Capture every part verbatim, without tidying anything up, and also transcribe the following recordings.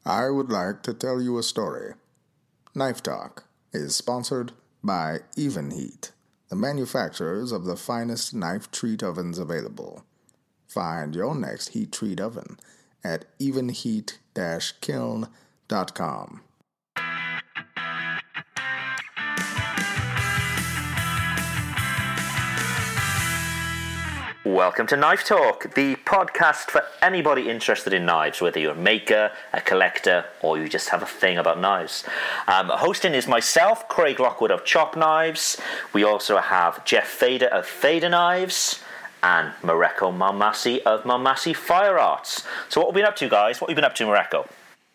I would like to tell you a story. Knife Talk is sponsored by Evenheat, the manufacturers of the finest knife treat ovens available. Find your next heat treat oven at evenheat dash kiln dot com. Welcome to Knife Talk, the podcast for anybody interested in knives, whether you're a maker, a collector, or you just have a thing about knives. Um, hosting is myself, Craig Lockwood of Chop Knives. We also have Jeff Fader of Fader Knives and Mareko Malmasi of Malmasi Fire Arts. So what have we been up to, guys? What have you been up to, Mareko?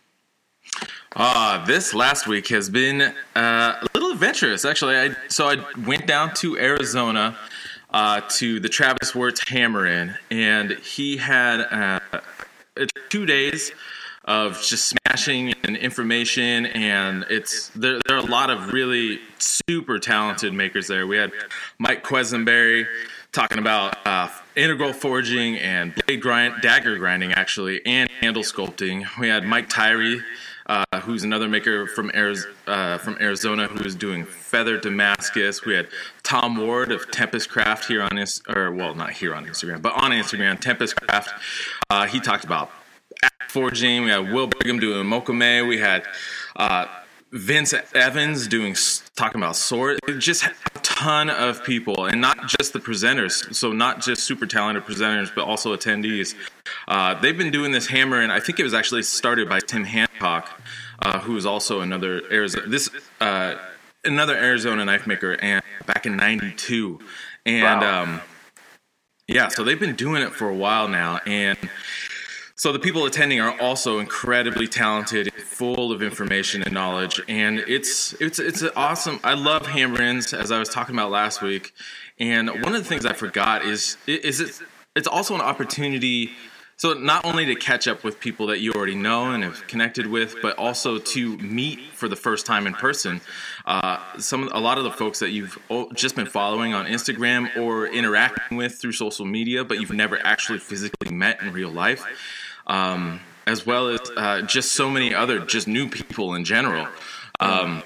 Uh, this last week has been uh, a little adventurous, actually. I, so I went down to Arizona Uh, to the Travis Wirtz Hammer-In, and he had uh, two days of just smashing and information, and it's there, there are a lot of really super talented makers there. We had Mike Quesenberry talking about uh, integral forging and blade grind, dagger grinding, actually, and handle sculpting. We had Mike Tyree, Uh, who's another maker from Arizona, uh, from Arizona, who is doing feather Damascus. We had Tom Ward of Tempest Craft here on his, or well, not here on Instagram, but on Instagram, Tempest Craft. Uh, he talked about forging. We had Will Brigham doing Mokame. We had uh, Vince Evans doing talking about sword. Just a ton of people, and not just the presenters. So not just super talented presenters, but also attendees. Uh, they've been doing this hammer, and I think it was actually started by Tim Hancock, uh, who is also another Arizona this uh, another Arizona knife maker, and back in ninety-two. And wow. um, yeah, so they've been doing it for a while now, and so the people attending are also incredibly talented, full of information and knowledge, and it's it's it's awesome. I love hammer-ins, as I was talking about last week, and one of the things I forgot is is it it's also an opportunity. So not only to catch up with people that you already know and have connected with, but also to meet for the first time in person. Uh, some a lot of the folks that you've just been following on Instagram or interacting with through social media, but you've never actually physically met in real life, um, as well as uh, just so many other just new people in general. Um,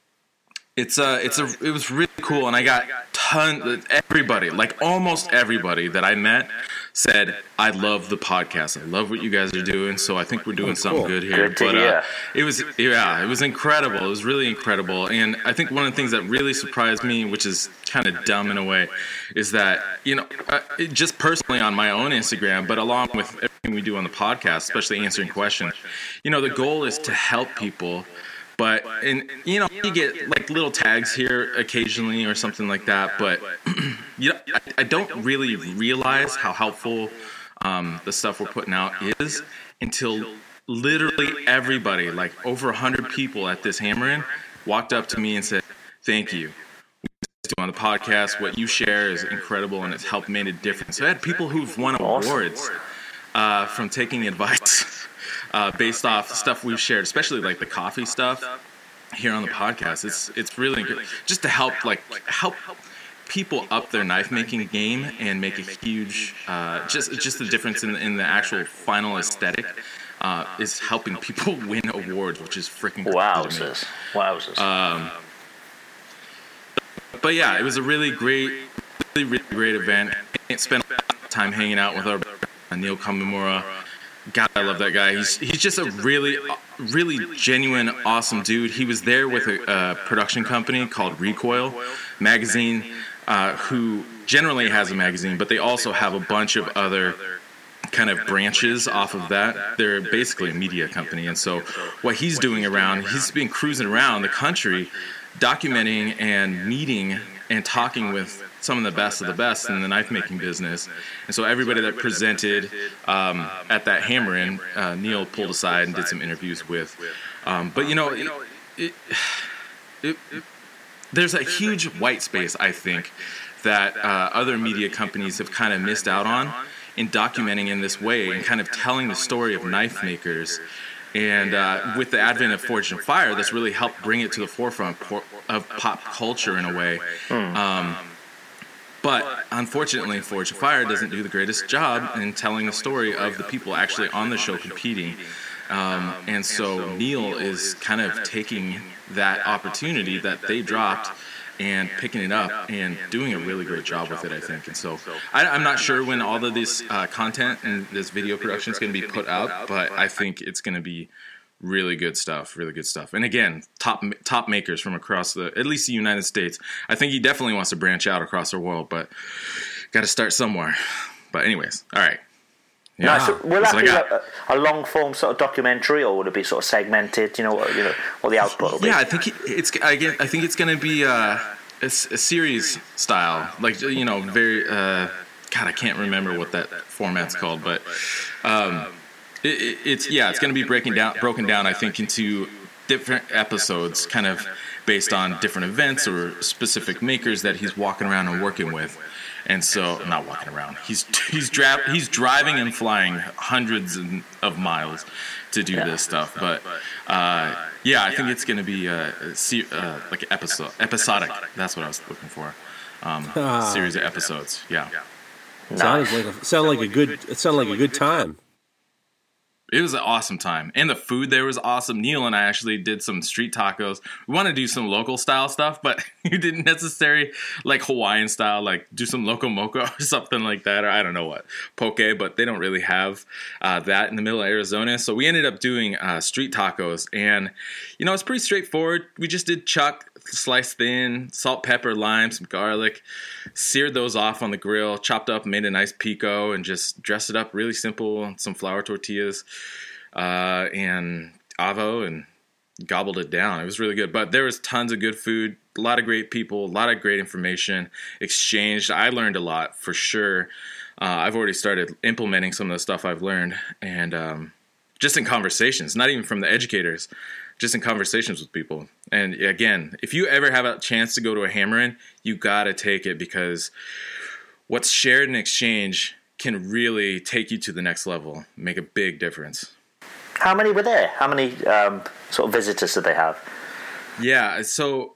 it's a it's a it was really cool, and I got ton everybody like almost everybody that I met said, I love the podcast. I love what you guys are doing. So I think we're doing oh, something cool. good here. Good to but hear. Uh, it was, yeah, it was incredible. It was really incredible. And I think one of the things that really surprised me, which is kind of dumb in a way, is that, you know, uh, it, just personally on my own Instagram, but along with everything we do on the podcast, especially answering questions, you know, the goal is to help people. But, and you know, you get like little tags here occasionally or something like that. But, you know, I, I don't really realize how helpful um, the stuff we're putting out is until literally everybody, like over one hundred people at this Hammer-In, walked up to me and said, thank you. On the podcast, what you share is incredible and it's helped made a difference. So I had people who've won awards uh, from taking advice. Uh, based off stuff we've shared, especially like the coffee stuff here on the podcast. It's it's really good just to help like help people up their knife making game and make a huge uh, just just the difference in the, in the actual final aesthetic uh, is helping people win awards, which is freaking wowzers, wowzers. Um, but yeah, it was a really great, really really great event. I spent a lot of time hanging out with our uh, Neil Kamimura. God, I love that guy. He's he's just a really, really genuine, awesome dude. He was there with a, a production company called Recoil Magazine, uh, who generally has a magazine, but they also have a bunch of other kind of branches off of that. They're basically a media company. And so what he's doing around, he's been cruising around the country, documenting and meeting and talking with some of the best of the best in the knife making business. And so everybody that presented um, at that Hammer-In, uh, Neil pulled aside and did some interviews with. Um, but you know, it, it, it, it, there's a huge white space, I think, that uh, other media companies have kind of missed out on in documenting in this way and kind of telling the story of knife makers. And uh, with the advent of Forged in Fire, that's really helped bring it to the forefront of pop culture in a way. Um, but unfortunately, Forged in Fire doesn't do the greatest job in telling the story of the people actually on the show competing. Um, and so Neil is kind of taking that opportunity that they dropped and picking it up and doing a really great job with it, I think. And so I, I'm not sure when all of this uh, content and this video production is going to be put out, but I think it's going to be really good stuff, really good stuff. And again, top top makers from across the, at least the United States. I think he definitely wants to branch out across the world, but got to start somewhere. But anyways, all right. Yeah. Nice. So will that be a, a long form sort of documentary, or would it be sort of segmented? You know, what, you know, what the output will be? Yeah, I think it's. I get. I think it's going to be uh, a, a series style, like you know, very. Uh, God, I can't remember what that format's called, but um, it, it, it's yeah, it's going to be breaking down, broken down. I think into different episodes, kind of based on different events or specific makers that he's walking around and working with. And so, not walking around. He's he's dra- he's driving and flying hundreds of miles to do yeah. this stuff. But uh, yeah, I think it's going to be a, a uh, like episode episodic. That's what I was looking for. Um, ah. Series of episodes. Yeah. Nice. Sounds like a, sound like a good. It sounded like a good time. It was an awesome time. And the food there was awesome. Neil and I actually did some street tacos. We want to do some local style stuff, but you didn't necessarily like Hawaiian style, like do some loco moco or something like that, or I don't know what, poke, but they don't really have uh, that in the middle of Arizona. So we ended up doing uh, street tacos. And, you know, it's pretty straightforward. We just did chuck, sliced thin, salt, pepper, lime, some garlic, seared those off on the grill, chopped up, made a nice pico, and just dressed it up really simple, some flour tortillas. Uh, and avo, and gobbled it down. It was really good. But there was tons of good food, a lot of great people, a lot of great information exchanged. I learned a lot for sure. Uh, I've already started implementing some of the stuff I've learned, and um, just in conversations, not even from the educators, just in conversations with people. And again, if you ever have a chance to go to a Hammer-In, you got to take it, because what's shared and exchanged can really take you to the next level, make a big difference. How many were there? How many um, sort of visitors did they have? Yeah, so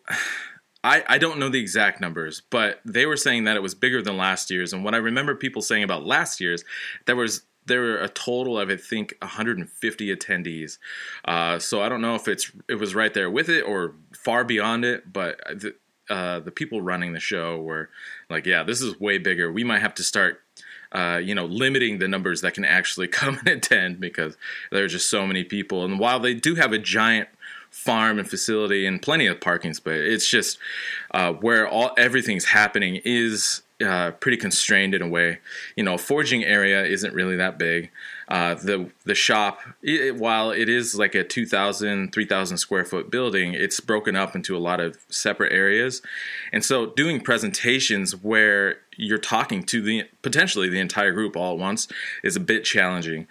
I, I don't know the exact numbers, but they were saying that it was bigger than last year's. And what I remember people saying about last year's, there was there were a total of, I think, one hundred fifty attendees. Uh, so I don't know if it's it was right there with it or far beyond it, but the, uh, the people running the show were like, yeah, this is way bigger. We might have to start Uh, you know, limiting the numbers that can actually come and attend, because there are just so many people. And while they do have a giant farm and facility and plenty of parking space, it's just uh, where all everything's happening is uh, pretty constrained in a way. You know, forging area isn't really that big. Uh, the the shop, it, while it is like a two thousand, three thousand square foot building, it's broken up into a lot of separate areas. And so doing presentations where you're talking to the potentially the entire group all at once is a bit challenging.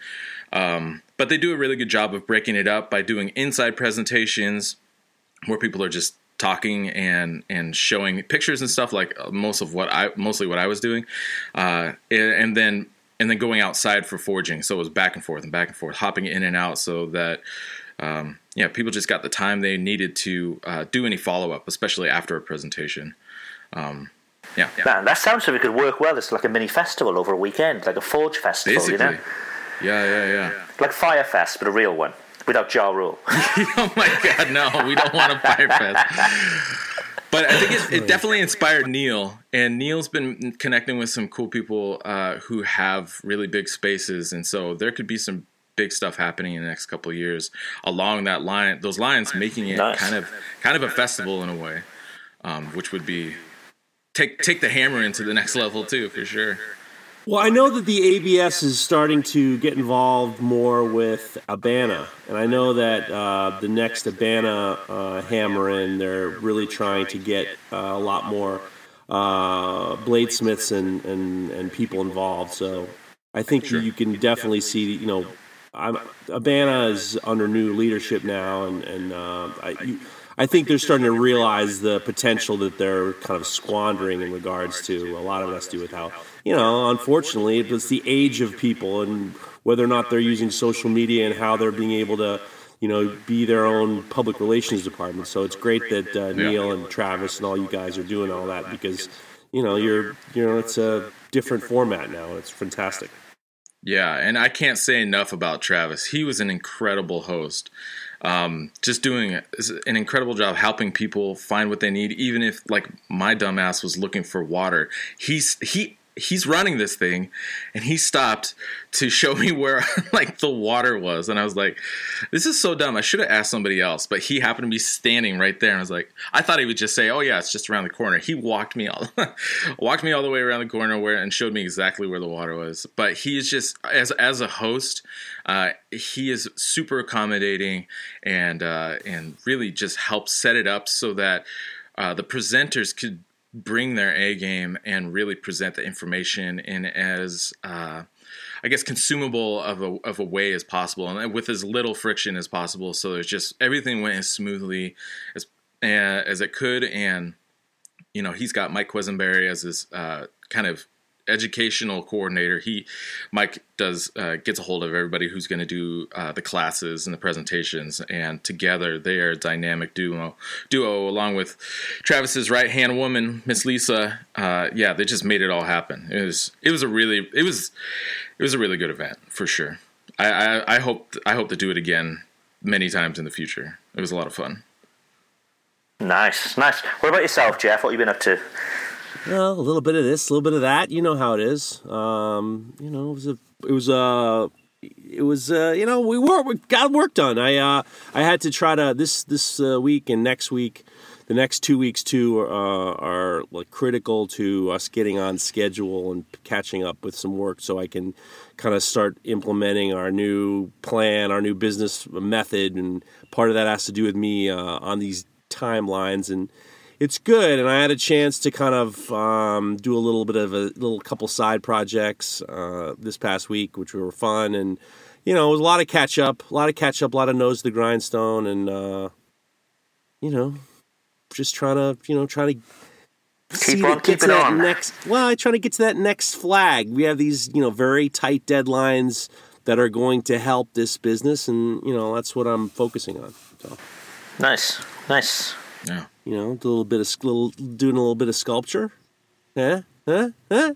Um, but they do a really good job of breaking it up by doing inside presentations where people are just talking and and showing pictures and stuff, like most of what I mostly what I was doing, uh, and, and then and then going outside for forging. So it was back and forth and back and forth, hopping in and out, so that um, yeah, people just got the time they needed to uh, do any follow up, especially after a presentation. Um, yeah, yeah. Man, that sounds like it could work well. It's like a mini festival over a weekend, like a forge festival. Basically. You know? Yeah, yeah, yeah. Like Fire Fest, but a real one. Without Ja Rule. Oh my God, no! We don't want a Fire Fest. But I think it, it definitely inspired Neil, and Neil's been connecting with some cool people uh, who have really big spaces, and so there could be some big stuff happening in the next couple of years along that line, those lines, making it nice. kind of kind of a festival in a way, um, which would be take take the Hammer-In to the next level too, for sure. Well, I know that the A B S is starting to get involved more with Abana, and I know that uh, the next Abana uh, Hammer-In, they're really trying to get uh, a lot more uh, bladesmiths and, and, and people involved. So I think sure. you can definitely see, you know, I'm, Abana is under new leadership now, and, and uh, I, you, I think they're starting to realize the potential that they're kind of squandering in regards to a lot of it has to do with how, you know, unfortunately, it's the age of people and whether or not they're using social media and how they're being able to, you know, be their own public relations department. So it's great that uh, Neil and Travis and all you guys are doing all that, because, you know, you're, you know, it's a different format now. It's fantastic. Yeah, and I can't say enough about Travis. He was an incredible host. Um, just doing an incredible job helping people find what they need, even if, like, my dumbass was looking for water. He's he he's running this thing, and he stopped to show me where, like, the water was, and I was like, this is so dumb. I should have asked somebody else, but he happened to be standing right there, and I was like, I thought he would just say, oh yeah, it's just around the corner. He walked me all walked me all the way around the corner where and showed me exactly where the water was. But he is just, as as a host, uh, he is super accommodating and uh, and really just helps set it up so that uh, the presenters could bring their A game and really present the information in as, uh, I guess, consumable of a of a way as possible, and with as little friction as possible. So there's just everything went as smoothly as uh, as it could, and you know he's got Mike Quisenberry as his uh, kind of educational coordinator. He Mike does uh, gets a hold of everybody who's going to do uh, the classes and the presentations, and together they are a dynamic duo. Duo along with Travis's right hand woman, Miss Lisa. Uh, yeah, they just made it all happen. It was it was a really it was it was a really good event for sure. I, I, I hope I hope to do it again many times in the future. It was a lot of fun. Nice, nice. What about yourself, Jeff? What have you been up to? Well, a little bit of this, a little bit of that. You know how it is. Um, you know, it was a, it was uh, it was uh, you know, we were we got work done. I uh, I had to try to this this uh, week and next week, the next two weeks too uh, are like critical to us getting on schedule and catching up with some work, so I can kind of start implementing our new plan, our new business method, and part of that has to do with me uh, on these timelines and. It's good, and I had a chance to kind of um, do a little bit of a little couple side projects uh, this past week, which were fun, and you know, it was a lot of catch up, a lot of catch up, a lot of nose to the grindstone, and uh, you know, just trying to, you know, trying to keep on, keep it that on. Next, well, I try to get to that next flag. We have these, you know, very tight deadlines that are going to help this business, and you know, that's what I'm focusing on. So. Nice, nice. Yeah. You know, a little bit of little, doing a little bit of sculpture. Huh? Huh? Huh?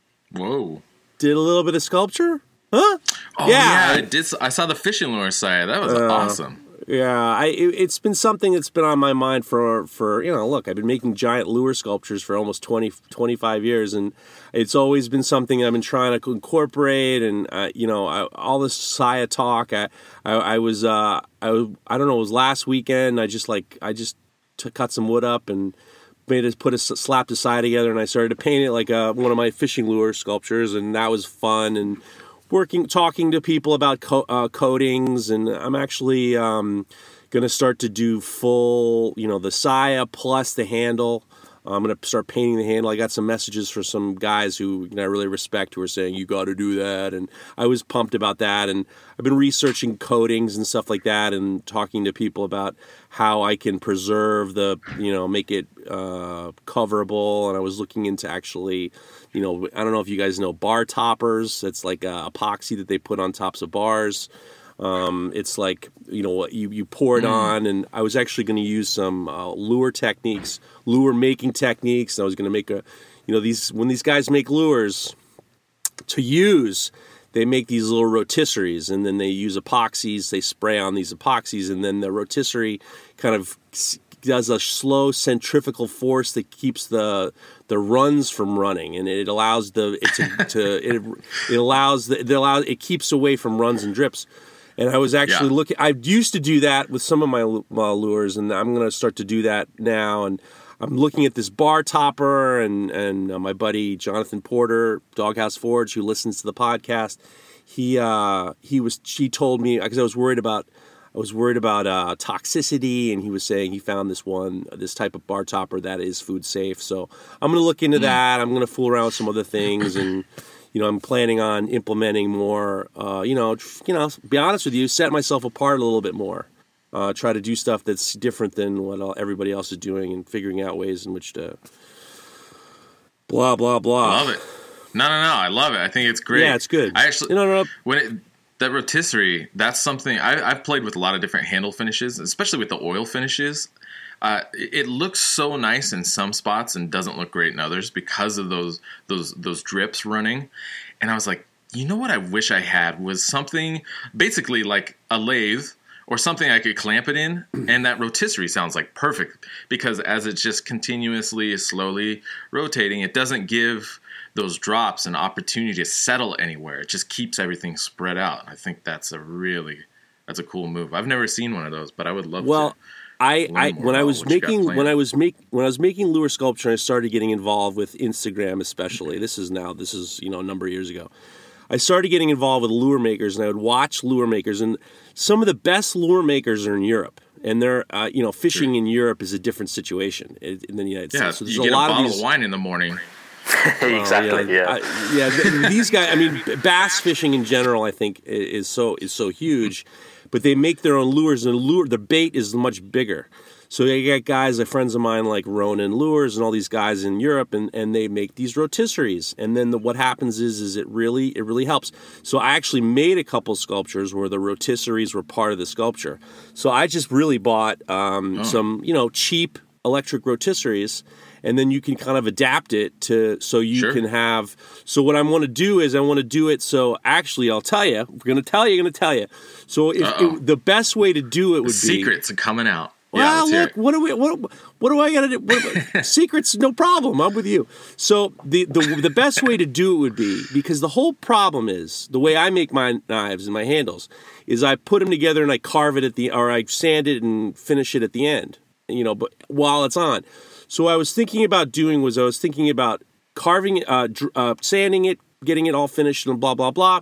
Whoa. Did a little bit of sculpture? Huh? Oh yeah, yeah I did. I saw the fishing lure site. That was uh, awesome. Yeah, I it, it's been something that's been on my mind for for you know. Look, I've been making giant lure sculptures for almost twenty, twenty-five years, and it's always been something I've been trying to incorporate. And uh, you know, I, all this Saya talk. I I, I was uh, I I don't know. It was last weekend. I just like I just. To cut some wood up and made it put a slapped a side together, and I started to paint it like a, one of my fishing lure sculptures, and that was fun. And working, talking to people about co- uh, coatings, and I'm actually um, going to start to do full, you know, the Saya plus the handle. I'm going to start painting the handle. I got some messages for some guys who you know, I really respect who are saying, you got to do that. And I was pumped about that. And I've been researching coatings and stuff like that and talking to people about how I can preserve the, you know, make it uh, coverable. And I was looking into actually, you know, I don't know if you guys know bar toppers. It's like a epoxy that they put on tops of bars. Um, it's like, you know, you, you pour it mm. on, and I was actually going to use some uh, lure techniques, lure making techniques. And I was going to make a, you know, these, when these guys make lures to use, they make these little rotisseries, and then they use epoxies, they spray on these epoxies, and then the rotisserie kind of does a slow centrifugal force that keeps the the runs from running, and it allows the it to, to it, it allows the, it allows it keeps away from runs and drips. And I was actually yeah. looking. I used to do that with some of my, my lures, and I'm going to start to do that now. And I'm looking at this bar topper, and and uh, my buddy Jonathan Porter, Doghouse Forge, who listens to the podcast, he uh, he was she told me because I was worried about I was worried about uh, toxicity, and he was saying he found this one this type of bar topper that is food safe. So I'm going to look into mm. that. I'm going to fool around with some other things and. You know, I'm planning on implementing more, uh, you know, you know, be honest with you, set myself apart a little bit more. Uh, try to do stuff that's different than what all, everybody else is doing and figuring out ways in which to blah, blah, blah. I love it. No, no, no. I love it. I think it's great. Yeah, it's good. I actually, no, no, no. when it, that rotisserie, that's something, I, I've played with a lot of different handle finishes, especially with the oil finishes. Uh, it looks so nice in some spots and doesn't look great in others because of those those those drips running. And I was like, you know what I wish I had was something basically like a lathe or something I could clamp it in, and that rotisserie sounds like perfect because as it's just continuously, slowly rotating, it doesn't give those drops an opportunity to settle anywhere. It just keeps everything spread out. I think that's a really that's a cool move. I've never seen one of those, but I would love well, to. I, I when I was making when I was make when I was making lure sculpture, I started getting involved with Instagram, especially. This is now this is you know a number of years ago. I started getting involved with lure makers, and I would watch lure makers, and some of the best lure makers are in Europe, and they're uh, you know fishing in Europe is a different situation in the United yeah, States. So there's you a get lot a bottle of, these... of wine in the morning. Exactly. Uh, yeah, yeah. I, yeah. th- these guys. I mean, bass fishing in general, I think, is so is so huge, but they make their own lures, and the lure the bait is much bigger. So you got guys, like friends of mine, like Ronin Lures, and all these guys in Europe, and, and they make these rotisseries. And then the, what happens is, is it really it really helps. So I actually made a couple sculptures where the rotisseries were part of the sculpture. So I just really bought um, oh. some, you know, cheap electric rotisseries, and then you can kind of adapt it to so you sure. can have. So what I want to do is I want to do it. So actually, I'll tell you. We're going to tell you. Going to tell you. So if it, the best way to do it would the be secrets are coming out. Well, yeah, look, what do we what what do I got to do? What, secrets, no problem. I'm with you. So the, the the best way to do it would be, because the whole problem is the way I make my knives and my handles is I put them together and I carve it at the or I sand it and finish it at the end. You know, but while it's on. So what I was thinking about doing was I was thinking about carving, uh, dr- uh, sanding it, getting it all finished, and blah blah blah.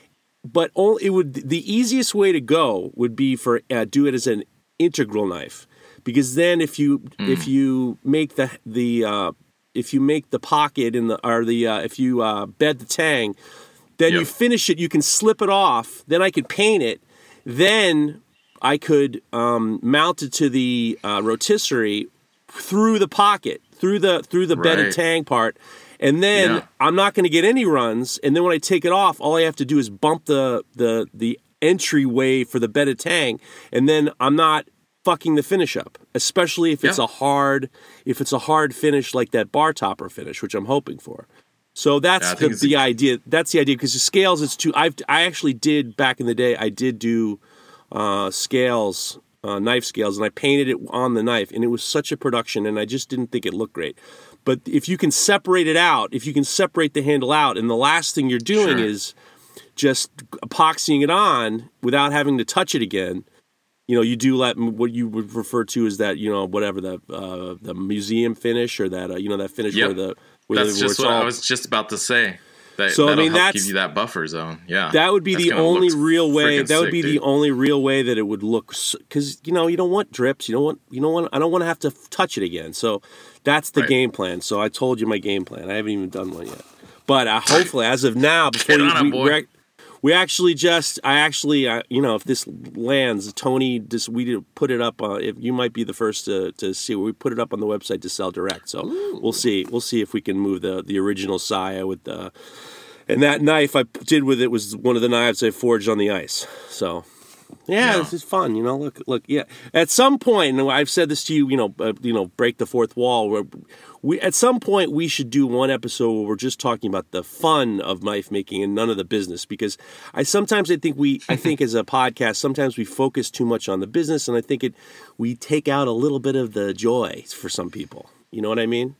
But only, it would the easiest way to go would be for uh, do it as an integral knife, because then if you mm. if you make the the uh, if you make the pocket in the or the uh, if you uh, bed the tang, then yep. you finish it. You can slip it off. Then I could paint it. Then I could um, mount it to the uh, rotisserie through the pocket, through the through the right. bedded tang part, and then yeah. I'm not going to get any runs. And then when I take it off, all I have to do is bump the the the entryway for the bedded tang, and then I'm not fucking the finish up. Especially if it's yeah. a hard if it's a hard finish like that bar topper finish, which I'm hoping for. So that's yeah, the, the a- idea. That's the idea, because the scales, it's too. I've I actually did back in the day. I did do uh, scales. Uh, knife scales, and I painted it on the knife, and it was such a production, and I just didn't think it looked great. But if you can separate it out, if you can separate the handle out, and the last thing you're doing sure. is just epoxying it on without having to touch it again, you know, you do let what you would refer to as that, you know, whatever the uh, the museum finish, or that uh, you know that finish yep. where the where that's the, just what all... I was just about to say. That, so I mean, help that's give you that buffer zone. Yeah, that would be that's the only real way. That would be sick, the dude. only real way that it would look, because you know you don't want drips. You don't want you don't want. I don't want to have to touch it again. So that's the right. game plan. So I told you my game plan. I haven't even done one yet, but uh, hopefully, as of now, before Get on we, it, boy. we, we actually just, I actually, uh, you know, if this lands, Tony, just we did put it up. Uh, if you might be the first to to see, we put it up on the website to sell direct. So Ooh. we'll see. We'll see if we can move the the original Saya with the. And that knife I did with it was one of the knives I forged on the ice. So, yeah, yeah. This is fun. You know, look, look, yeah. At some point, and I've said this to you, you know, uh, you know, break the fourth wall. Where we, at some point, we should do one episode where we're just talking about the fun of knife making and none of the business. Because I sometimes I think we, I think as a podcast, sometimes we focus too much on the business, and I think it we take out a little bit of the joy for some people. You know what I mean?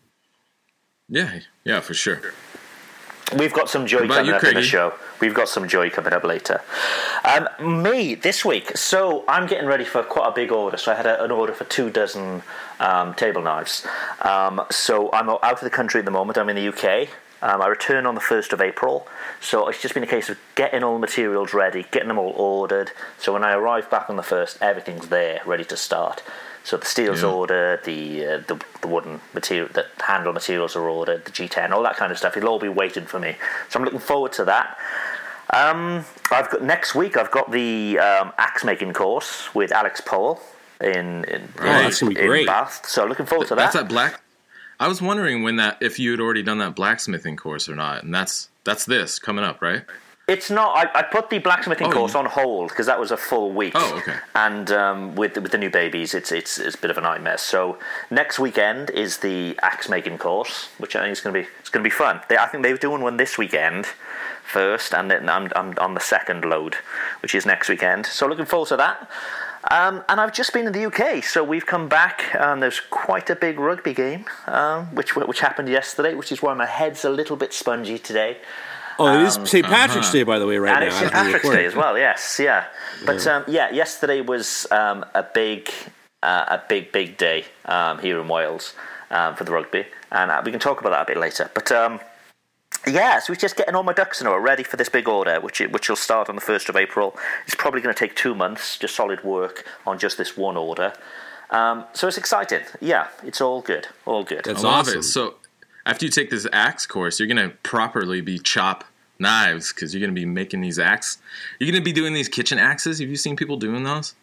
Yeah, yeah, for sure. We've got some joy coming you, up Craigie? in the show. We've got some joy coming up later. Um, me, this week, so I'm getting ready for quite a big order. So I had a, an order for two dozen um, table knives. Um, so I'm out of the country at the moment. I'm in the U K. Um, I return on the first of April. So it's just been a case of getting all the materials ready, getting them all ordered. So when I arrive back on the first, everything's there, ready to start. So the steel's yeah. ordered, the, uh, the the wooden material, the handle materials are ordered, the G ten, all that kind of stuff. It'll all be waiting for me. So I'm looking forward to that. Um, I've got next week. I've got the um, axe making course with Alex Powell in in, right. oh, that's gonna be in great. Bath. So looking forward to that. That's that black. I was wondering when that if you had already done that blacksmithing course or not, and that's that's this coming up, right? It's not. I, I put the blacksmithing oh, course you... on hold because that was a full week. Oh, okay. And um, with with the new babies, it's it's it's a bit of a nightmare. So next weekend is the axe making course, which I think is going to be it's going to be fun. They, I think they were doing one this weekend first, and then I'm, I'm on the second load, which is next weekend. So looking forward to that. Um, and I've just been in the U K, so we've come back, and there's quite a big rugby game, um, which which happened yesterday, which is why my head's a little bit spongy today. Oh, it is Um, Saint Patrick's uh-huh. Day, by the way, right and now. it's Saint as we Patrick's record. Day as well, yes, yeah. But Yeah. um, yeah, yesterday was um, a big, uh, a big, big day um, here in Wales um, for the rugby, and uh, we can talk about that a bit later. But um, yeah, so we're just getting all my ducks in a row, ready for this big order, which it, which will start on the first of April. It's probably going to take two months, just solid work on just this one order. Um, so it's exciting. Yeah, it's all good, all good. That's I love awesome. it. So after you take this axe course, you're going to properly be chop knives because you're going to be making these axe. You're going to be doing these kitchen axes. Have you seen people doing those?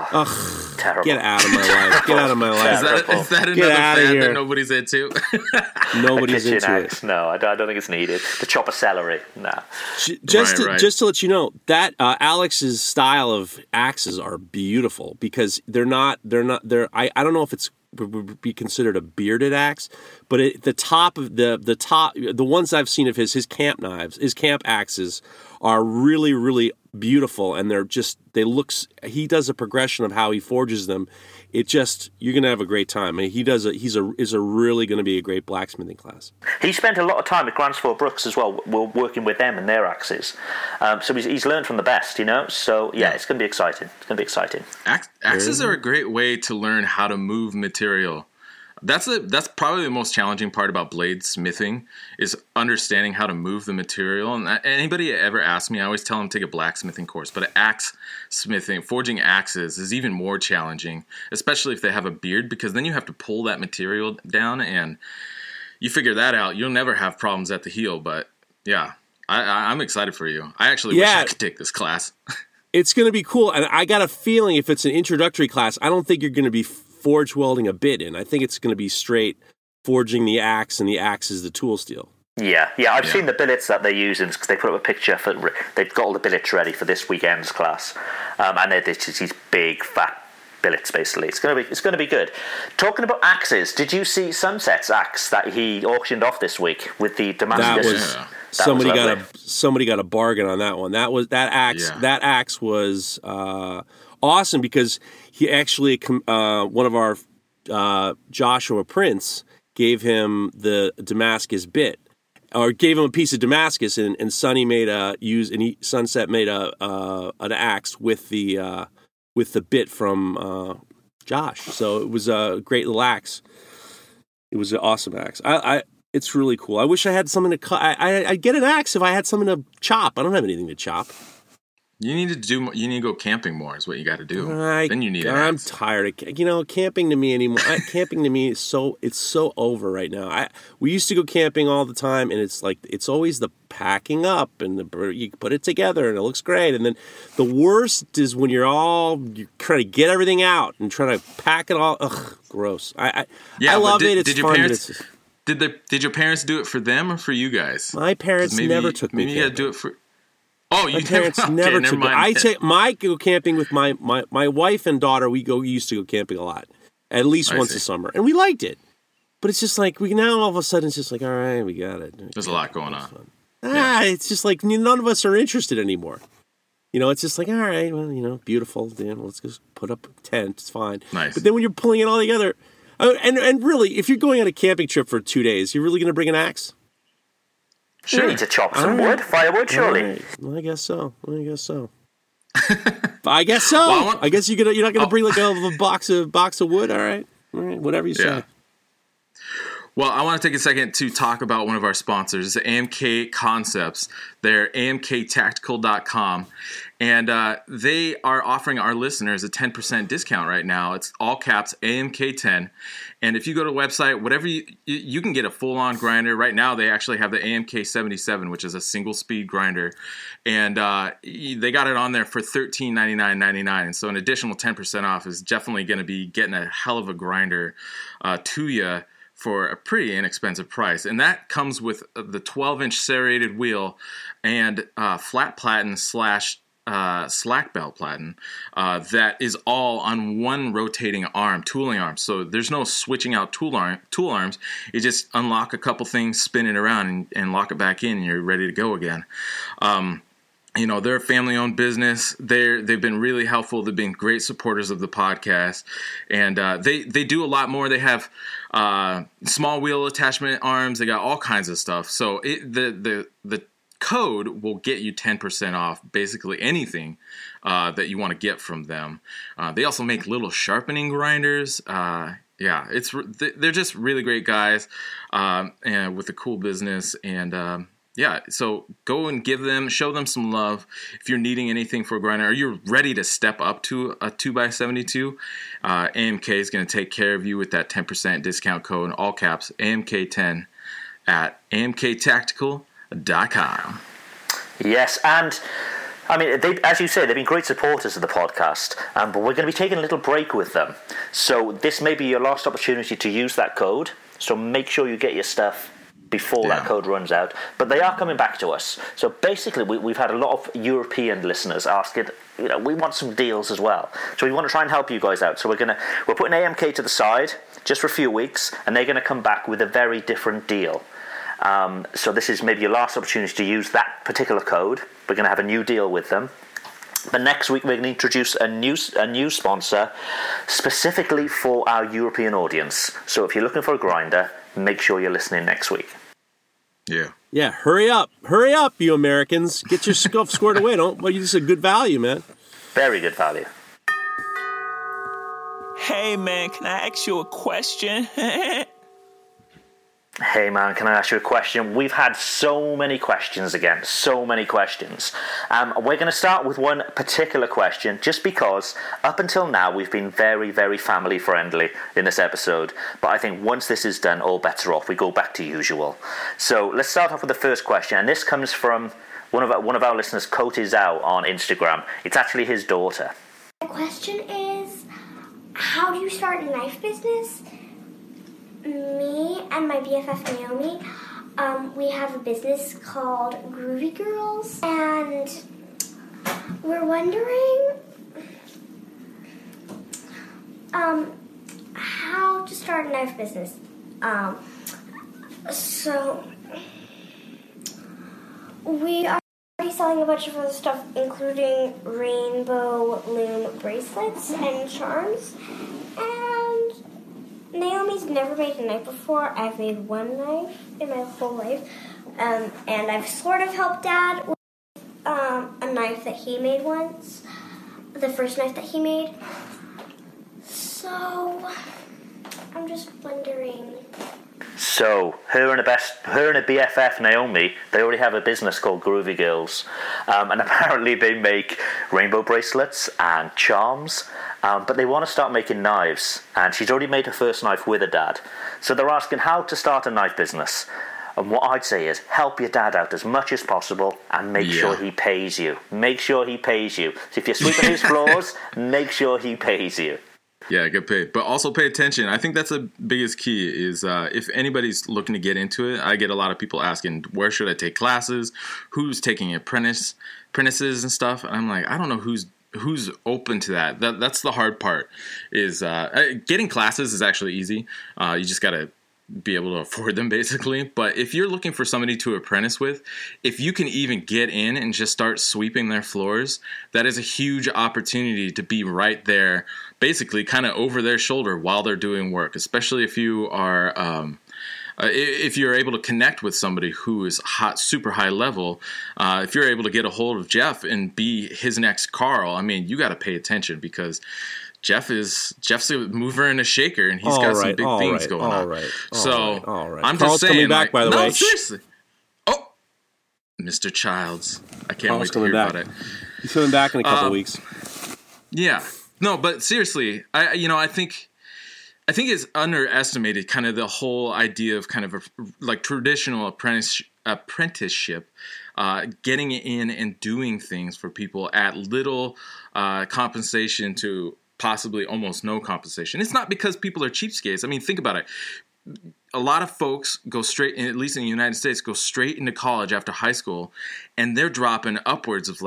Oh, terrible. Get out of my life. Get out of my Is life. that, Terrible. is that Get another outta fad here. that nobody's into? Nobody's Kitchen into axe. it. No, I don't, I don't think it's needed. To chop a celery, no. J- Just Right, to, right. just to let you know that uh, Alex's style of axes are beautiful because they're not they're not they're I, I don't know if it's would be considered a bearded axe, but it, the top of the the top the ones I've seen of his his camp knives his camp axes are really really beautiful, and they're just they looks he does a progression of how he forges them. It just you're gonna have a great time. I mean, he does a he's a is a really gonna be a great blacksmithing class. He spent a lot of time at Gransford Brooks as well. We're working with them and their axes, um, so he's, he's learned from the best, you know. So yeah, it's going to be exciting. It's going to be exciting. Ax- Axes are a great way to learn how to move material. That's a, that's probably the most challenging part about blade smithing is understanding how to move the material. And that, anybody ever asks me, I always tell them to take a blacksmithing course. But axe smithing, forging axes is even more challenging, especially if they have a beard, because then you have to pull that material down, and you figure that out. You'll never have problems at the heel. But yeah, I, I, I'm excited for you. I actually wish Yeah. I could take this class. It's going to be cool, and I got a feeling if it's an introductory class, I don't think you're going to be forge welding a bit in. I think it's going to be straight forging the axe, and the axe is the tool steel. Yeah, yeah. I've Yeah. seen the billets that they're using because they put up a picture for. They've got all the billets ready for this weekend's class, um, and they're just these big fat billets. Basically, it's gonna be it's gonna be good. Talking about axes, did you see Sunset's axe that he auctioned off this week with the Damascus? That was Yeah. That somebody was got lovely. a somebody got a bargain on that one. That was that axe. Yeah. That axe was uh, awesome because he actually com- uh, one of our uh, Joshua Prince gave him the Damascus bit, or gave him a piece of Damascus, and, and Sonny made a use and he, Sunset made a uh, an axe with the uh, with the bit from uh, Josh. So it was a great little axe. It was an awesome axe. I, I it's really cool. I wish I had something to cut. I, I I'd get an axe if I had something to chop. I don't have anything to chop. You need to do. You need to go camping more. Is what you got to do. I, then you need. An I'm axe. tired of ca- you know camping to me anymore. I, camping to me is so it's so over right now. I we used to go camping all the time, and it's like it's always the packing up and the you put it together and it looks great, and then the worst is when you're all you're trying to get everything out and trying to pack it all. Ugh, gross. I I, Yeah, I but love did- it. It's did your fun. parents- but it's, Did the Did your parents do it for them or for you guys? my parents 'Cause maybe, never took me. Maybe you got to camping. do it for. Oh, you My parents never, okay, never never took me. mind. I take my go camping with my, my, my wife and daughter. We go we used to go camping a lot, at least I once see. a summer, and we liked it. But it's just like we now all of a sudden it's just like all right, we got it. There's a lot going on. Ah, it's just like none of us are interested anymore. You know, it's just like all right, well, you know, beautiful. Then let's just put up a tent. It's fine. Nice. But then when you're pulling it all together, uh, and and really, if you're going on a camping trip for two days, you're really going to bring an axe? You Sure. need to chop some All right. wood, firewood, surely. All right. Well, I guess so. I guess so. I guess so. Well, I want- I guess you're gonna you're not gonna Oh. bring like a, a box of box of wood. All right, all right, whatever you say. Yeah. Well, I want to take a second to talk about one of our sponsors, A M K Concepts. They're A M K tactical dot com, and uh, they are offering our listeners a ten percent discount right now. It's all caps A M K ten, and if you go to the website, whatever you you you can get a full-on grinder. Right now, they actually have the A M K seventy-seven, which is a single-speed grinder, and uh, they got it on there for thirteen ninety-nine ninety-nine. And so an additional ten percent off is definitely going to be getting a hell of a grinder uh, to you for a pretty inexpensive price. And that comes with the twelve-inch serrated wheel and uh, flat platen slash uh, slack belt platen uh, that is all on one rotating arm, tooling arm. So there's no switching out tool arm, tool arms. You just unlock a couple things, spin it around, and, and lock it back in, and you're ready to go again. Um, You know, they're a family-owned business. They're they've been really helpful. They've been great supporters of the podcast, and uh, they they do a lot more. They have uh, small wheel attachment arms. They got all kinds of stuff. So it, the the the code will get you ten percent off basically anything uh, that you want to get from them. Uh, they also make little sharpening grinders. Uh, yeah, it's they're just really great guys, um, and with a cool business and. Um, Yeah, so go and give them, show them some love. If you're needing anything for a grinder, or you're ready to step up to a two by seventy-two, uh, A M K is going to take care of you with that ten percent discount code, all caps, A M K ten at A M K tactical dot com. Yes, and I mean, they, as you say, they've been great supporters of the podcast, um, but we're going to be taking a little break with them. So this may be your last opportunity to use that code, so make sure you get your stuff before yeah. that code runs out, but they are coming back to us. So basically we, we've had a lot of European listeners asking, you know, we want some deals as well, so we want to try and help you guys out. So we're gonna we're putting A M K to the side just for a few weeks, and they're going to come back with a very different deal. Um, so this is maybe your last opportunity to use that particular code. We're going to have a new deal with them. But next week we're going to introduce a new a new sponsor specifically for our European audience. So if you're looking for a grinder, make sure you're listening next week. Yeah. Yeah, hurry up. Hurry up, you Americans. Get your stuff squared away. Don't well, this is a good value, man. Very good value. Hey, man, can I ask you a question? Hey man, can I ask you a question? We've had so many questions again, so many questions. Um, we're going to start with one particular question, just because up until now we've been very, very family friendly in this episode. But I think once this is done, all bets are off. We go back to usual. So let's start off with the first question, and this comes from one of our, one of our listeners, Kote Zhao, on Instagram. It's actually his daughter. The question is, how do you start a knife business? Me and my B F F Naomi, um, we have a business called Groovy Girls, and we're wondering um, how to start a knife business. Um, so we are already selling a bunch of other stuff, including rainbow loom bracelets and charms, and Naomi's never made a knife before. I've made one knife in my whole life, um, and I've sort of helped Dad with um, a knife that he made once, the first knife that he made. So, I'm just wondering. So, her and a best, her and a B F F, Naomi, they already have a business called Groovy Girls, um, and apparently they make rainbow bracelets and charms. Um, but they want to start making knives, and she's already made her first knife with her dad. So they're asking how to start a knife business. And what I'd say is help your dad out as much as possible and make yeah. sure he pays you. Make sure he pays you. So if you're sweeping his floors, make sure he pays you. Yeah, get paid. But also pay attention. I think that's the biggest key is uh, if anybody's looking to get into it, I get a lot of people asking, where should I take classes? Who's taking apprentice, apprentices and stuff? And I'm like, I don't know who's who's open to that. That that's the hard part. Is uh, getting classes is actually easy. Uh, you just got to be able to afford them, basically. But if you're looking for somebody to apprentice with, if you can even get in and just start sweeping their floors, that is a huge opportunity to be right there, basically kind of over their shoulder while they're doing work, especially if you are um, Uh, if you're able to connect with somebody who is hot, super high level, uh, if you're able to get a hold of Jeff and be his next Carl, I mean, you got to pay attention because Jeff is Jeff's a mover and a shaker, and he's all got right, some big all things right, going all on. Right, all so right, all right. I'm Carl's just saying, coming back, like, by the no, way. seriously. Oh, Mister Childs, I can't Carl's wait to hear back. about it. He's coming back in a couple um, weeks. Yeah, no, but seriously, I you know I think. I think it's underestimated kind of the whole idea of kind of a, like traditional apprentice, apprenticeship, uh, getting in and doing things for people at little uh, compensation to possibly almost no compensation. It's not because people are cheapskates. I mean, think about it. A lot of folks go straight, at least in the United States, go straight into college after high school, and they're dropping upwards of like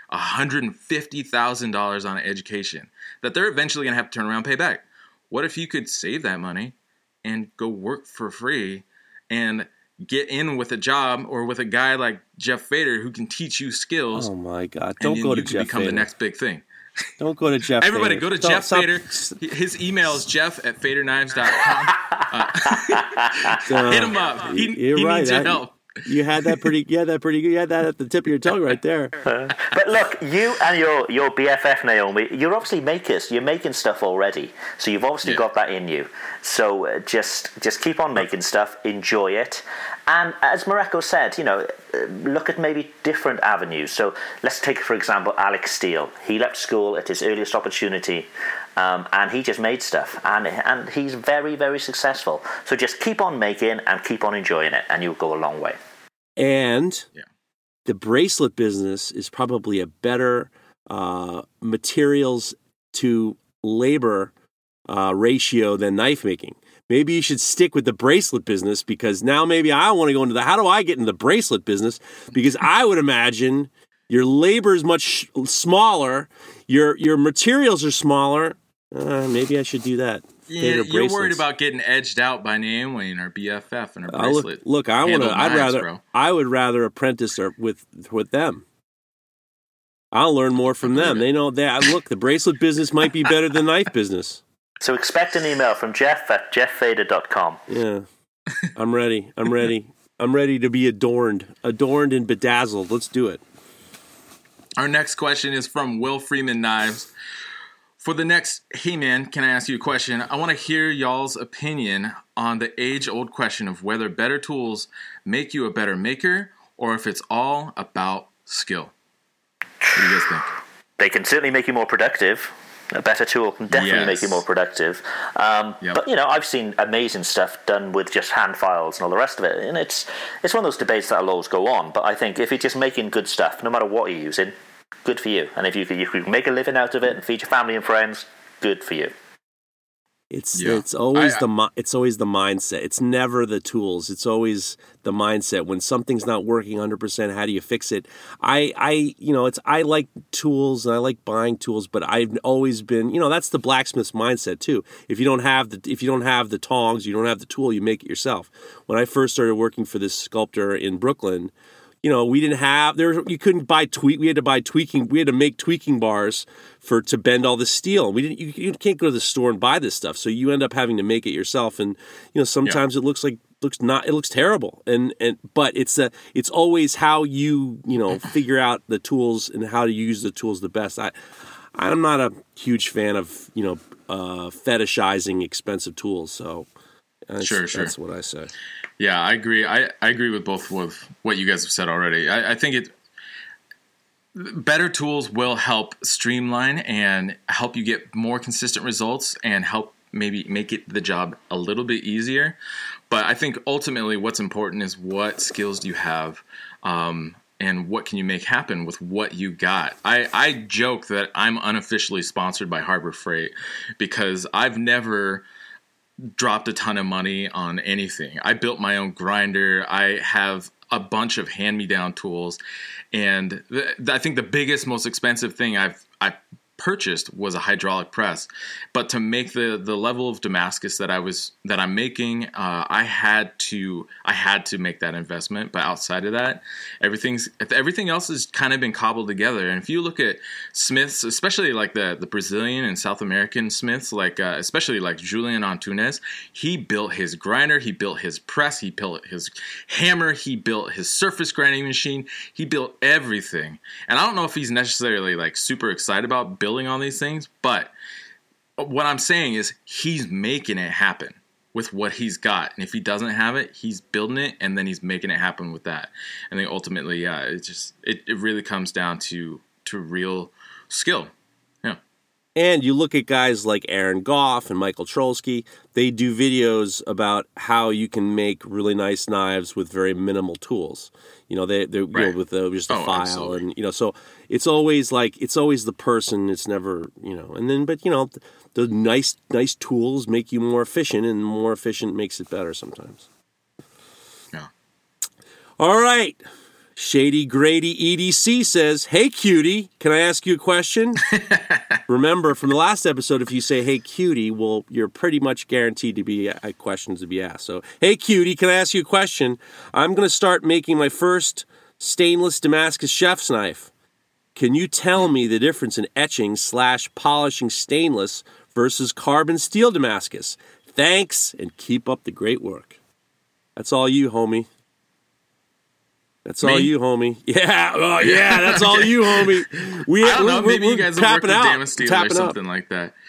one hundred fifty thousand dollars on an education that they're eventually going to have to turn around and pay back. What if you could save that money and go work for free and get in with a job or with a guy like Jeff Fader who can teach you skills? Oh my God! Don't go to you Jeff become Fader. the next big thing. Don't go to Jeff. Everybody, Fader. go to Don't, Jeff stop. Fader. His email is jeff at fader knives dot com. Uh, hit him up. He, You're he right. needs your That- help. You had that pretty. You had that pretty good. You had that at the tip of your tongue right there. But look, you and your, your B F F, Naomi, you're obviously makers. You're making stuff already. So you've obviously Yeah. got that in you. So uh, just just keep on making stuff, enjoy it. And as Mareko said, you know, uh, look at maybe different avenues. So let's take, for example, Alex Steele. He left school at his earliest opportunity. Um, and he just made stuff, and and he's very, very successful. So just keep on making and keep on enjoying it, and you'll go a long way. And Yeah. the bracelet business is probably a better uh, materials to labor uh, ratio than knife making. Maybe you should stick with the bracelet business, because now maybe I want to go into the, how do I get into the bracelet business? Because I would imagine your labor is much smaller, your your materials are smaller. Uh, maybe I should do that. Yeah, Fader you're worried bracelets. about getting edged out by Naomi and our B F F and our Uh, look, bracelet. look, I want Handle to. I'd knives, rather. bro. I would rather apprentice or with with them. I'll learn more from Agree them. with They know that. Look, the bracelet business might be better than knife business. So expect an email from Jeff at jeff fader dot com. Yeah, I'm ready. I'm ready. I'm ready to be adorned, adorned and bedazzled. Let's do it. Our next question is from Will Freeman Knives. For the next, hey man, can I ask you a question? I want to hear y'all's opinion on the age-old question of whether better tools make you a better maker, or if it's all about skill. What do you guys think? They can certainly make you more productive. A better tool can definitely Yes. make you more productive. Um, Yep. But, you know, I've seen amazing stuff done with just hand files and all the rest of it. And it's it's one of those debates that'll always go on. But I think if you're just making good stuff, no matter what you're using, good for you. And if you can, you can make a living out of it and feed your family and friends, good for you. It's Yeah. it's always I- the mi- it's always the mindset. It's never the tools. It's always the mindset. When something's not working one hundred percent, how do you fix it? I I you know, it's I like tools and I like buying tools, but I've always been, you know, that's the blacksmith's mindset too. If you don't have the if you don't have the tongs, you don't have the tool, you make it yourself. When I first started working for this sculptor in Brooklyn, you know, we didn't have there. You couldn't buy tweak. We had to buy tweaking. We had to make tweaking bars for to bend all the steel. We didn't. You, you can't go to the store and buy this stuff. So you end up having to make it yourself. And you know, sometimes it looks like looks not. It looks terrible. And and but it's a. It's always how you you know figure out the tools and how to use the tools the best. I I'm not a huge fan of you know uh, fetishizing expensive tools. So that's, Sure, sure. that's what I say. Yeah, I agree. I, I agree with both with what you guys have said already. I, I think it better tools will help streamline and help you get more consistent results and help maybe make it the job a little bit easier. But I think ultimately what's important is what skills do you have, um, and what can you make happen with what you got. I, I joke that I'm unofficially sponsored by Harbor Freight because I've never dropped a ton of money on anything. I built my own grinder. I have a bunch of hand-me-down tools, and th- I think the biggest, most expensive thing I've I purchased was a hydraulic press. But to make the the level of Damascus that I was that I'm making, uh, I had to I had to make that investment. But outside of that, everything's everything else has kind of been cobbled together. And if you look at smiths, especially like the the Brazilian and South American smiths, like uh, especially like Julian Antunes, he built his grinder, he built his press, he built his hammer, he built his surface grinding machine, he built everything. And I don't know if he's necessarily like super excited about building on these things, but what I'm saying is he's making it happen with what he's got. And if he doesn't have it, he's building it and then he's making it happen with that. And then ultimately, yeah, it just it, it really comes down to to real skill. Yeah. And you look at guys like Aaron Goff and Michael Trolsky, they do videos about how you can make really nice knives with very minimal tools. You know, they they're Right. you know, with uh, just a Oh, file, absolutely. and you know, so it's always like it's always the person. It's never you know, and then but you know, the, the nice nice tools make you more efficient, and more efficient makes it better sometimes. Yeah. All right, Shady Grady E D C says, "Hey, cutie, can I ask you a question?" Remember, from the last episode, if you say, "Hey, cutie," well, you're pretty much guaranteed to be uh, questions to be asked. So, "Hey, cutie, can I ask you a question? I'm going to start making my first stainless Damascus chef's knife. Can you tell me the difference in etching slash polishing stainless versus carbon steel Damascus? Thanks, and keep up the great work." That's all you, homie. That's Me? all you, homie. Yeah, oh, yeah, that's all you, homie. We, I don't know. we, Maybe we're you guys have worked with out. Damasteel or Tapping something up. like that.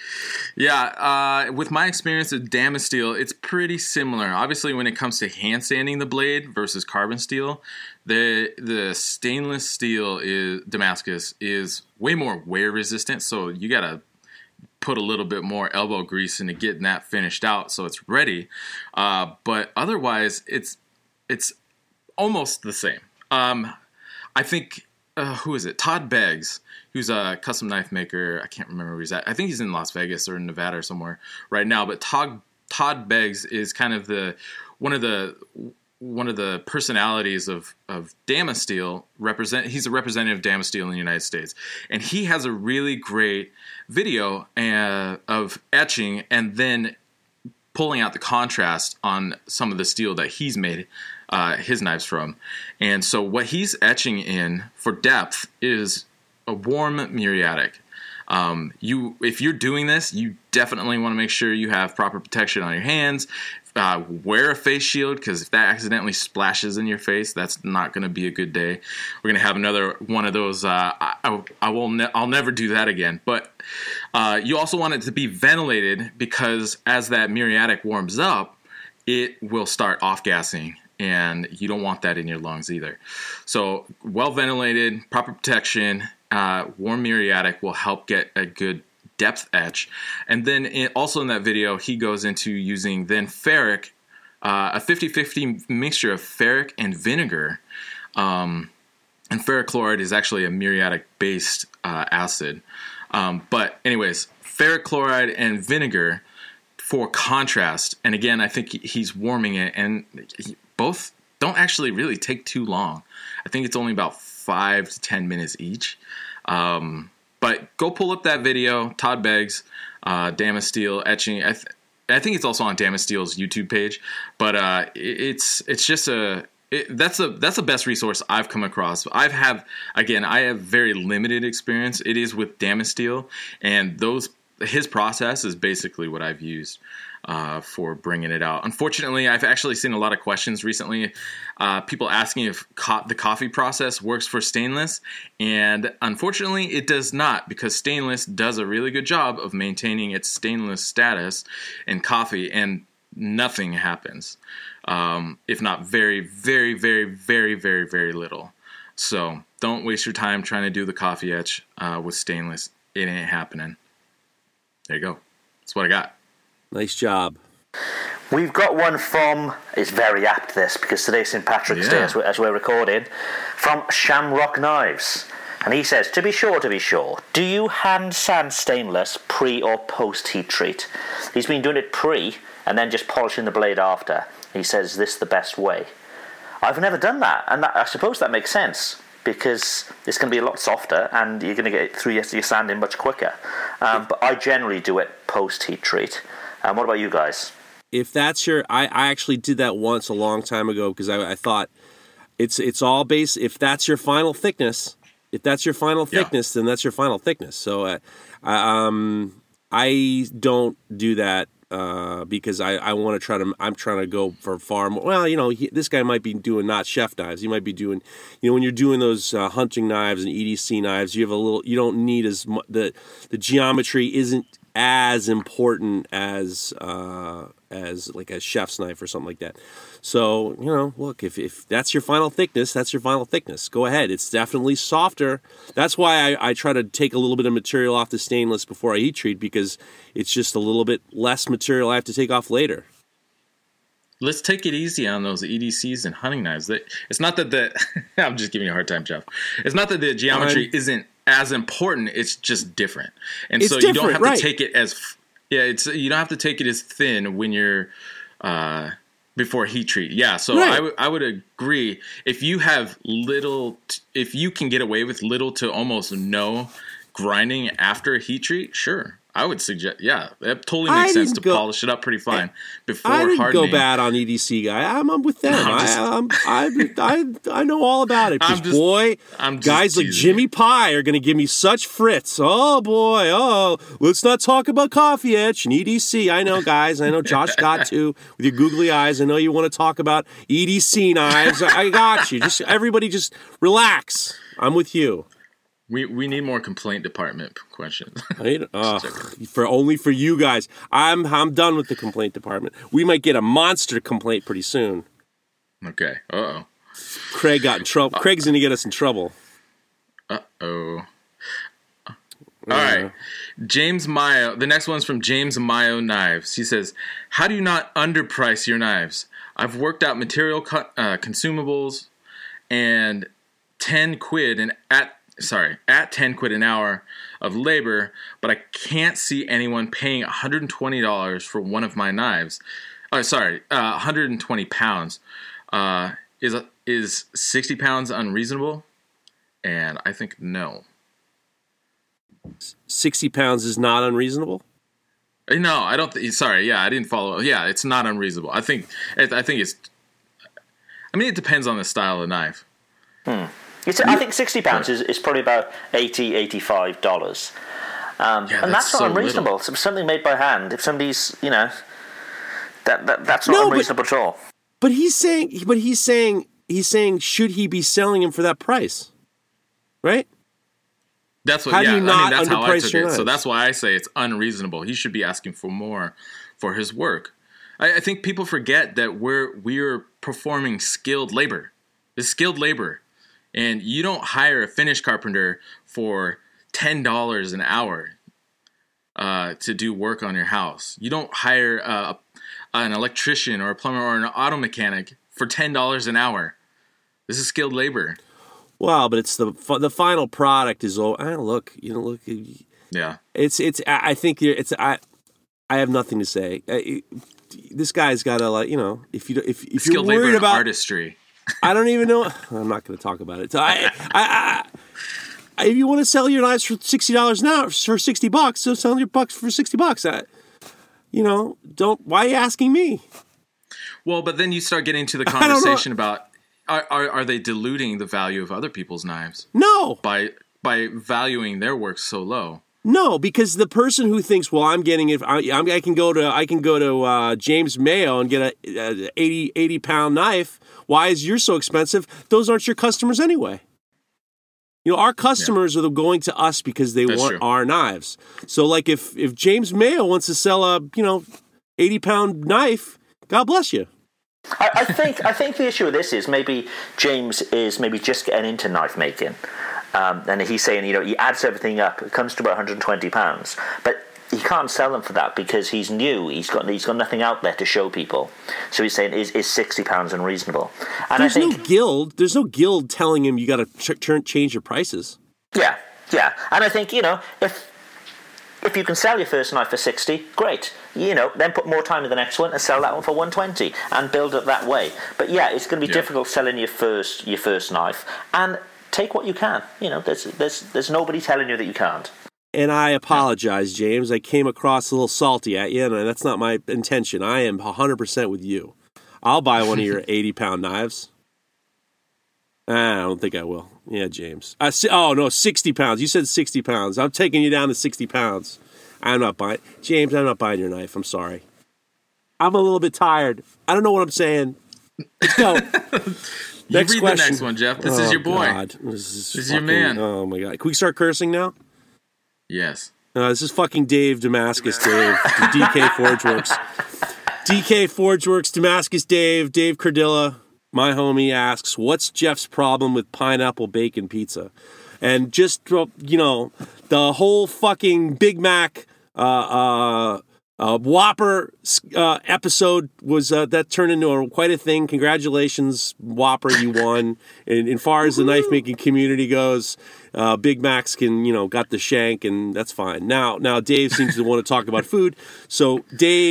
Yeah, uh, with my experience with Damasteel, it's pretty similar. Obviously, when it comes to hand sanding the blade versus carbon steel, the the stainless steel is Damascus is way more wear resistant. So you gotta put a little bit more elbow grease into getting that finished out so it's ready. Uh, but otherwise, it's it's almost the same. Um, I think, uh, who is it? Todd Beggs, who's a custom knife maker. I can't remember where he's at. I think he's in Las Vegas or in Nevada or somewhere right now. But Todd Todd Beggs is kind of the one of the one of the personalities of of Damasteel. Represent he's a representative of Damasteel in the United States, and he has a really great video uh, of etching and then pulling out the contrast on some of the steel that he's made uh, his knives from. And so what he's etching in for depth is a warm muriatic. Um, you, if you're doing this, you definitely want to make sure you have proper protection on your hands. Uh, wear a face shield, because if that accidentally splashes in your face, that's not going to be a good day. We're going to have another one of those. Uh, I, I will. Ne- I'll never do that again. But uh, you also want it to be ventilated, because as that muriatic warms up, it will start off gassing, and you don't want that in your lungs either. So well ventilated, proper protection, uh, warm muriatic will help get a good depth etch. And then it, also in that video, he goes into using then ferric, uh, a fifty-fifty mixture of ferric and vinegar. Um, and ferric chloride is actually a muriatic based uh, acid. Um, but anyways, ferric chloride and vinegar for contrast. And again, I think he's warming it, and he, both don't actually really take too long. I think it's only about five to ten minutes each. Um, But go pull up that video, Todd Beggs, uh, Damasteel etching. I, th- I think it's also on Damasteel's YouTube page. But uh, it, it's it's just a it, that's a that's the best resource I've come across. I've have again I have very limited experience. It is with Damasteel, and those his process is basically what I've used uh, for bringing it out. Unfortunately, I've actually seen a lot of questions recently. Uh, people asking if co- the coffee process works for stainless, and unfortunately it does not, because stainless does a really good job of maintaining its stainless status in coffee, and nothing happens, um, if not very, very, very, very, very, very little. So don't waste your time trying to do the coffee etch uh, with stainless. It ain't happening. There you go. That's what I got. Nice job. We've got one from, it's very apt this, because today's Saint Patrick's Yeah. Day as we're, as we're recording, from Shamrock Knives. And he says, to be sure, to be sure, do you hand sand stainless pre or post heat treat? He's been doing it pre and then just polishing the blade after. He says, is this the best way? I've never done that, and that, I suppose that makes sense, because it's going to be a lot softer and you're going to get through your, your sanding much quicker. Um, but I generally do it post heat treat. Um, what about you guys? If that's your, I, I actually did that once a long time ago, because I, I thought it's it's all based. If that's your final thickness, if that's your final Yeah. thickness, then that's your final thickness. So, uh, I, um, I don't do that uh, because I, I want to try to. I'm trying to go for far more. Well, you know, he, this guy might be doing not chef knives. He might be doing, you know, when you're doing those uh, hunting knives and E D C knives, you have a little. You don't need as much. The the geometry isn't as important as uh, as like a chef's knife or something like that. So, you know, look, if, if that's your final thickness, that's your final thickness. Go ahead. It's definitely softer. That's why I, I try to take a little bit of material off the stainless before I heat treat, because it's just a little bit less material I have to take off later. Let's take it easy on those E D Cs and hunting knives. That it's not that the I'm just giving you a hard time, Jeff. It's not that the geometry Um, isn't as important. It's just different, and It's so you don't different, have right. to take it as yeah. It's you don't have to take it as thin when you're uh, Before heat treat, yeah. So Right. I, w- I would agree. If you have little, t- if you can get away with little to almost no grinding after a heat treat, sure. I would suggest, yeah, that totally makes I sense to didn't go- polish it up pretty fine before I didn't hardening. go bad on E D C guy. I'm, I'm with them. I'm just- I, I'm, I, I, I know all about it. 'Cause I'm just- boy, I'm just guys like teasing Jimmy you. Pie are going to give me such frits. Oh boy, oh, let's not talk about coffee etch and E D C. I know, guys. I know Josh got to with your googly eyes. I know you want to talk about E D C knives. I got you. Just everybody, just relax. I'm with you. We we need more complaint department questions. Right? Uh, for only for you guys. I'm I'm done with the complaint department. We might get a monster complaint pretty soon. Okay. Uh oh. Craig got in trouble. Craig's going to get us in trouble. Uh oh. All right. James Mayo. The next one's from James Mayo Knives. He says, "How do you not underprice your knives? I've worked out material co- uh, consumables and ten quid and at sorry at ten quid an hour of labor, but I can't see anyone paying one hundred twenty dollars for one of my knives. Oh, sorry, uh, one hundred twenty pounds. Uh, is is sixty pounds unreasonable?" And I think no. sixty pounds is not unreasonable? No, I don't. Th- sorry, yeah, I didn't follow. Yeah, it's not unreasonable. I think. I think it's. I mean, it depends on the style of the knife. Hmm. It's, I think sixty pounds is, is probably about eighty, eighty-five dollars. Um, Yeah, and that's that's not so unreasonable. little. So something made by hand, if somebody's, you know, that, that that's not No, but- unreasonable at all. But he's saying, but he's saying, he's saying, should he be selling him for that price? Right? That's what. How do yeah, you I not mean, that's how I underprice took your it. So knives? that's why I say it's unreasonable. He should be asking for more for his work. I, I think people forget that we're we're performing skilled labor. It's skilled labor, and you don't hire a finish carpenter for ten dollars an hour uh, to do work on your house. You don't hire uh, an electrician or a plumber or an auto mechanic for ten dollars an hour. This is skilled labor. Well, but it's the the final product is oh, ah, look, you know, look, Yeah. it's it's. I I think you're, it's I. I have nothing to say. Uh, it- This guy's got to like, you know, if you if if you're Skilled labor worried and about artistry. I don't even know. I'm not going to talk about it. So I, I, I, if you want to sell your knives for sixty dollars an hour, for sixty bucks, so sell your bucks for sixty bucks. I, you know, don't. Why are you asking me? Well, but then you start getting to the don't know. conversation about are, are are they diluting the value of other people's knives No, by by valuing their work so low? no, because the person who thinks, well, I'm getting it. I, I'm- I can go to I can go to uh, James Mayo and get a, a eighty, eighty pound knife. Why is yours so expensive? Those aren't your customers anyway. You know, our customers are going to us because they That's want true. our knives. So, like, if if James Mayo wants to sell a you know eighty pound knife, God bless you. I, I think I think the issue with this is maybe James is maybe just getting into knife making, um, and he's saying, you know, he adds everything up, it comes to about one hundred twenty pounds, but he can't sell them for that because he's new. He's got he's got nothing out there to show people. So he's saying, is is sixty pounds unreasonable? And There's I think no guild. There's no guild telling him you got to ch- turn change your prices. yeah, yeah, and I think you know if. If you can sell your first knife for sixty, great. You know, then put more time in the next one and sell that one for one twenty and build it that way. But yeah, it's going to be Yeah. difficult selling your first your first knife, and take what you can. You know, there's there's there's nobody telling you that you can't. And I apologize, James. I came across a little salty at you, and that's not my intention. I am one hundred percent with you. I'll buy one of your eighty pound knives. Ah, I don't think I will. Yeah, James. I si- oh, no, sixty pounds. You said sixty pounds. I'm taking you down to sixty pounds. I'm not buying. James, I'm not buying your knife. I'm sorry. I'm a little bit tired. I don't know what I'm saying. Let's go. You Next read question. the next one, Jeff. This Oh, is your boy. God. This is, This is your fucking- man. Oh, my God. Can we start cursing now? Yes. Uh, this is fucking Dave Damascus Dave, D K Forgeworks. D K Forgeworks, Damascus Dave, Dave Cardilla, my homie asks, what's Jeff's problem with pineapple bacon pizza? And just, you know, the whole fucking Big Mac uh, uh, uh, Whopper uh, episode was, uh, that turned into a, quite a thing. Congratulations, Whopper, you won. And as far as the knife-making community goes, uh, Big Macs can, you know, got the shank, and that's fine. Now, now Dave seems to want to talk about food. So Dave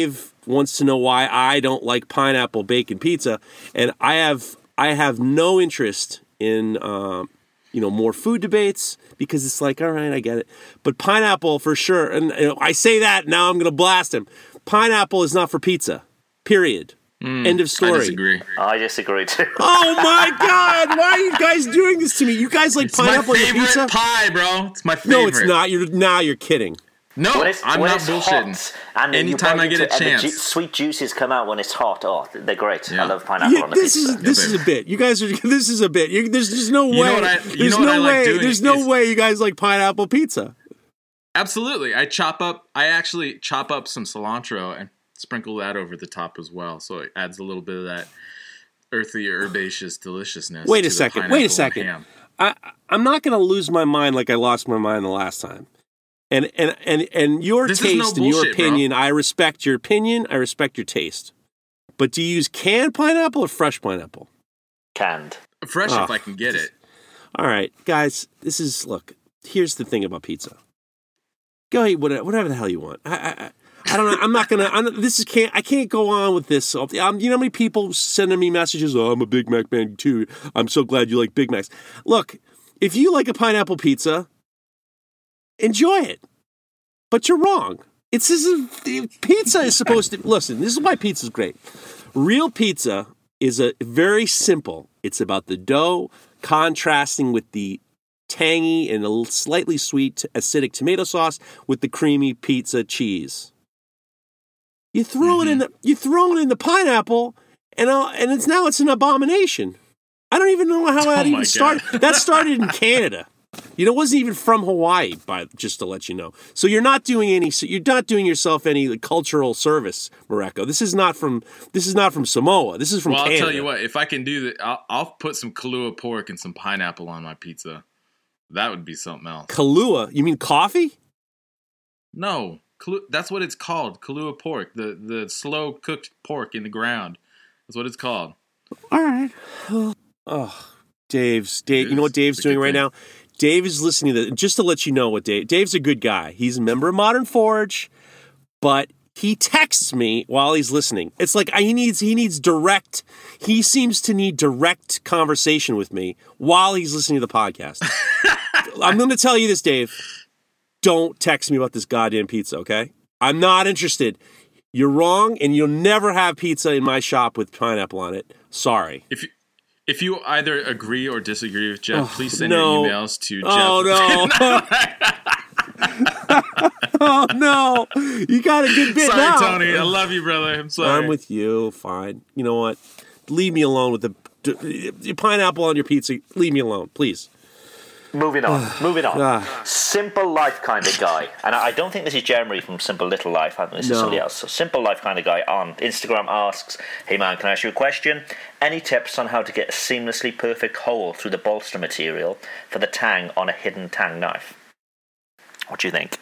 wants to know why I don't like pineapple bacon pizza, and I have I have no interest in um, you know more food debates because it's like, all right, I get it, but pineapple for sure. And you know, I say that now I'm going to blast him. Pineapple is not for pizza. Period. Mm, End of story. I disagree. I disagree too. Oh my God! Why are you guys doing this to me? You guys like it's pineapple my on your pizza? Pie, bro. It's my favorite. No, it's not. You're now you're kidding. No, I'm not bullshitting. And anytime I get a chance, the ju- sweet juices come out when it's hot. Oh, they're great. Yeah. I love pineapple yeah, on the this pizza. Is, this is a bit. You guys are. This is a bit. You, there's just no way. You know what I, you there's know no what I way. like doing there's no is, way you guys like pineapple pizza. Absolutely, I chop up. I actually chop up some cilantro and sprinkle that over the top as well, so it adds a little bit of that earthy, herbaceous deliciousness. Wait a to second. Wait a second. I, I'm not going to lose my mind like I lost my mind the last time. And and and and your this taste no and bullshit, your opinion, bro. I respect your opinion. I respect your taste. But do you use canned pineapple or fresh pineapple? Canned. Fresh oh, if I can get it. All right, guys. This is look. Here's the thing about pizza. Go eat whatever, whatever the hell you want. I I, I don't know. I'm not gonna. I'm, this is can't. I can't go on with this. Um, you know how many people sending me messages? Oh, I'm a Big Mac man too. I'm so glad you like Big Macs. Look, if you like a pineapple pizza, enjoy it. But you're wrong. It's this is, pizza is supposed to listen. This is why pizza is great. Real pizza is a very simple. It's about the dough contrasting with the tangy and a slightly sweet acidic tomato sauce with the creamy pizza cheese. You throw mm-hmm. it in the you throw it in the pineapple, and uh, and it's now it's an abomination. I don't even know how that oh even started. That started in Canada. You know, it wasn't even from Hawaii, by just to let you know. So you're not doing any. So you're not doing yourself any cultural service, Mareko. This is not from. This is not from Samoa. This is from well, Canada. I'll tell you what. If I can do that, I'll, I'll put some Kahlua pork and some pineapple on my pizza. That would be something else. Kahlua? You mean coffee? No, that's what it's called. Kahlua pork, the the slow cooked pork in the ground. That's what it's called. All right. Oh, Dave's Dave. You know what Dave's doing right thing. now? Dave is listening to this. Just to let you know what Dave. Dave's a good guy. He's a member of Modern Forge, but he texts me while he's listening. It's like he needs he needs direct. He seems to need direct conversation with me while he's listening to the podcast. I'm going to tell you this, Dave. Don't text me about this goddamn pizza, okay? I'm not interested. You're wrong, and you'll never have pizza in my shop with pineapple on it. Sorry. If you, if you either agree or disagree with Jeff, oh, please send no. your emails to oh, Jeff. Oh, no. Oh, no. You got a good bit sorry, now. Sorry, Tony. I love you, brother. I'm sorry. I'm with you. Fine. You know what? Leave me alone with the, the pineapple on your pizza. Leave me alone, please. Moving on, moving on. Simple Life kind of guy. And I don't think this is Jeremy from Simple Little Life. I think this no. is somebody else. So Simple Life kind of guy on Instagram asks, hey man, can I ask you a question? Any tips on how to get a seamlessly perfect hole through the bolster material for the tang on a hidden tang knife? What do you think?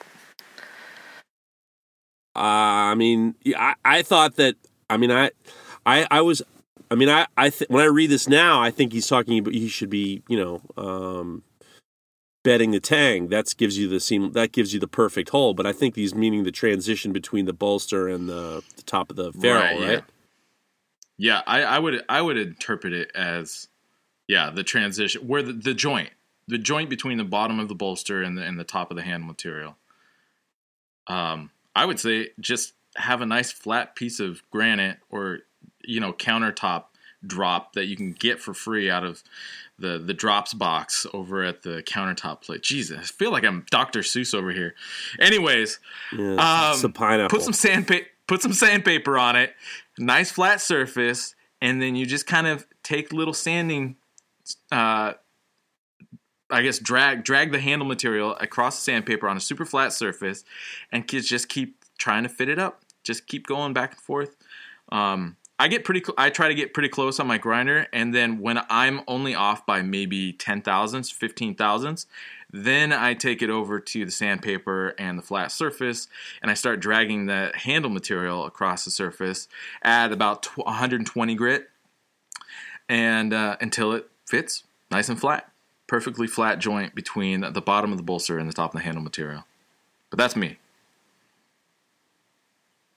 Uh, I mean, I, I thought that, I mean, I I, I was, I mean, I, I th- when I read this now, I think he's talking about he should be, you know, um, bedding the tang. That gives you the seam. That gives you the perfect hole. But I think he's meaning the transition between the bolster and the, the top of the ferrule, right? right? Yeah, yeah I, I would I would interpret it as yeah the transition where the, the joint the joint between the bottom of the bolster and the and the top of the handle material. Um, I would say just have a nice flat piece of granite or you know countertop drop that you can get for free out of the the drops box over at the countertop plate. Jesus, I feel like I'm Doctor Seuss over here. Anyways, yeah, um, some pineapple. Put some sandpaper. Put some sandpaper on it. Nice flat surface, and then you just kind of take little sanding. Uh, I guess drag drag the handle material across the sandpaper on a super flat surface, and just keep trying to fit it up. Just keep going back and forth. Um, I get pretty. Cl- I try to get pretty close on my grinder, and then when I'm only off by maybe ten thousandths, fifteen thousandths, then I take it over to the sandpaper and the flat surface, and I start dragging the handle material across the surface at about one hundred twenty grit, and uh, until it fits nice and flat, perfectly flat joint between the bottom of the bolster and the top of the handle material. But that's me.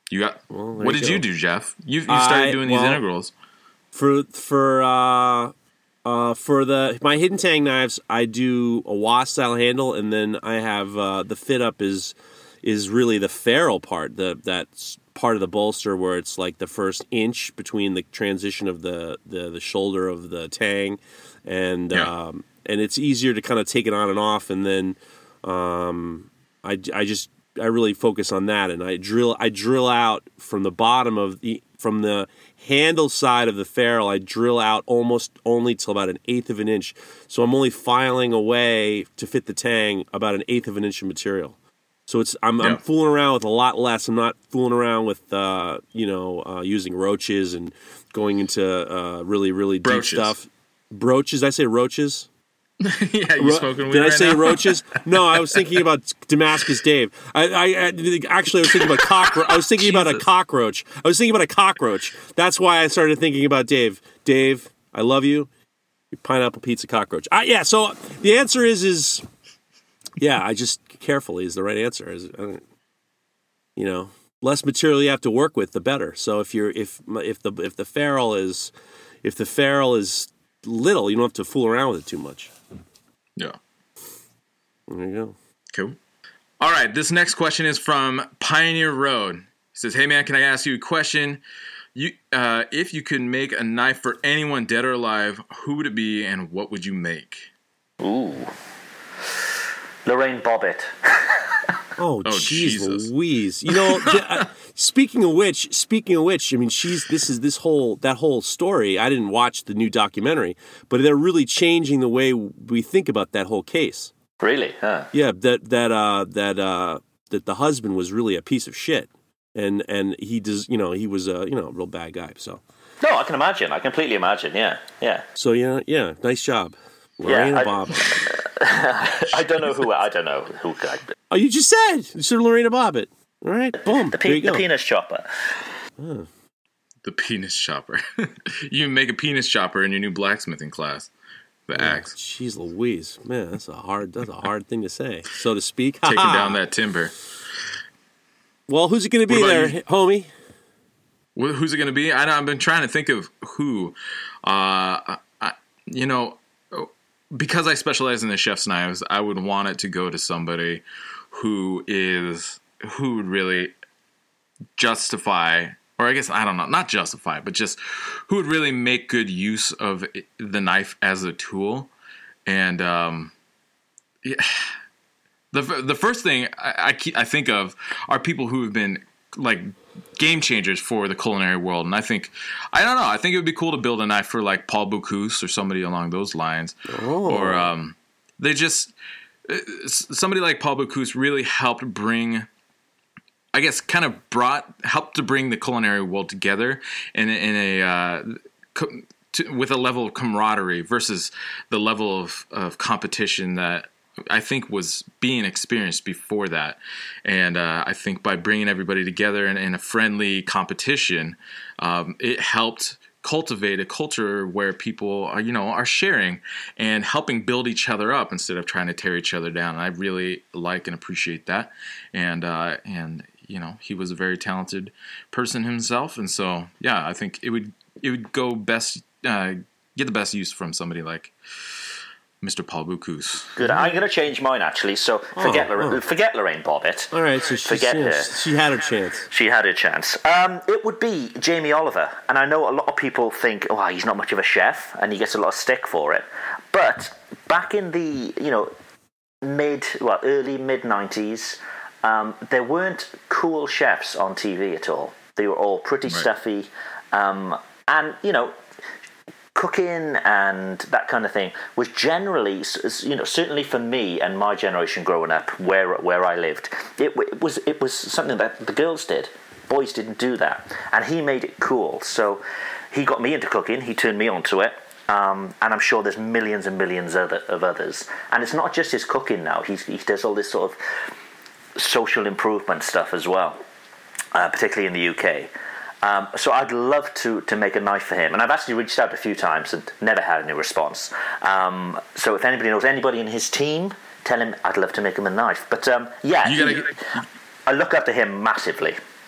You got. Well, what you did go. you do, Jeff? You you started I- doing these well, integrals. For for uh, uh, for the my hidden tang knives, I do a W A S style handle, and then I have uh, the fit up is is really the ferrule part, the that part of the bolster where it's like the first inch between the transition of the the, the shoulder of the tang, and Yeah. um, and it's easier to kind of take it on and off, and then um, I I just I really focus on that, and I drill I drill out from the bottom of the from the handle side of the ferrule. I drill out almost only till about an eighth of an inch, so I'm only filing away to fit the tang about an eighth of an inch of material. So it's I'm, Yeah. I'm fooling around with a lot less. I'm not fooling around with uh, you know uh, using roaches and going into uh, really really deep Broaches. stuff. Broaches? Did I say roaches? Yeah, you Ro- spoken with Did I right say now? roaches? No, I was thinking about Damascus Dave. I, I, I actually I was thinking about cockroach. I was thinking about a Jesus. cockroach. I was thinking about a cockroach. That's why I started thinking about Dave. Dave, I love you. Pineapple pizza cockroach. Uh, yeah. So the answer is is yeah. I just carefully is the right answer. Is uh, you know less material you have to work with, the better. So if you're if if the if the ferrule is if the ferrule is little, you don't have to fool around with it too much. Yeah. There you go. Cool. All right, this next question is from Pioneer Road. He says, "Hey man, can I ask you a question? You, uh, if you could make a knife for anyone dead or alive, who would it be, and what would you make?" Ooh. Lorraine Bobbitt. Oh, Oh, jeez Jesus. Louise! You know, th- uh, speaking of which, speaking of which, I mean, she's this is this whole that whole story. I didn't watch the new documentary, but they're really changing the way we think about that whole case. Really? Huh. Yeah, that that uh, that uh, that the husband was really a piece of shit, and and he does, you know, he was a you know a real bad guy. So No, I can imagine. I completely imagine. Yeah, yeah. so yeah, yeah, nice job, Lorraine I- Bobbitt. I don't know who. I don't know who. Could, Oh, you just said you said Lorena Bobbitt. All right, boom. the, there you pe- the go. penis chopper. The penis chopper. You can make a penis chopper in your new blacksmithing class. The axe. Jeez Louise, man, that's a hard that's a hard thing to say, so to speak. Taking Ha-ha. down that timber. Well, who's it going to be What there, about you? homie? Wh- Who's it going to be? I know, I've been trying to think of who. Uh, I, you know, because I specialize in the chef's knives, I would want it to go to somebody who is who would really justify, or I guess I don't know, not justify, but just who would really make good use of it- the knife as a tool. And um, yeah, the the first thing I I, keep, I think of are people who have been like game changers for the culinary world. And I think, I don't know, I think it would be cool to build a knife for like Paul Bocuse or somebody along those lines. Oh. Or um, they just, somebody like Paul Bocuse really helped bring, I guess, kind of brought, helped to bring the culinary world together in, a- in a, uh, co- to, with a level of camaraderie versus the level of, of competition that I think was being experienced before that. And uh, I think by bringing everybody together in, in a friendly competition, um, it helped cultivate a culture where people are, you know, are sharing and helping build each other up instead of trying to tear each other down. And I really like and appreciate that. And, uh, and, you know, he was a very talented person himself. And so, yeah, I think it would, it would go best, uh, get the best use from somebody like Mister Paul Bocuse. Good. I'm going to change mine actually. So forget Oh, Lor- oh. forget Lorraine Bobbitt. All right, so she's, Forget yeah, her. she had her chance. She had her chance. Um, it would be Jamie Oliver, and I know a lot of people think, "Oh, he's not much of a chef," and he gets a lot of stick for it. But back in the you know mid, well, early mid nineties, um, there weren't cool chefs on T V at all. They were all pretty Right. stuffy, um, and you know. Cooking and that kind of thing was generally, you know, certainly for me and my generation growing up, where where I lived, it, it was it was something that the girls did. Boys didn't do that, and he made it cool. So he got me into cooking. He turned me onto it, um, and I'm sure there's millions and millions of, of others. And it's not just his cooking now. He's, he does all this sort of social improvement stuff as well, uh, particularly in the U K. Um, so I'd love to to make a knife for him, and I've actually reached out a few times and never had any response. Um, so if anybody knows anybody in his team, tell him I'd love to make him a knife. But um, yeah, You gotta he- get- I look up to him massively.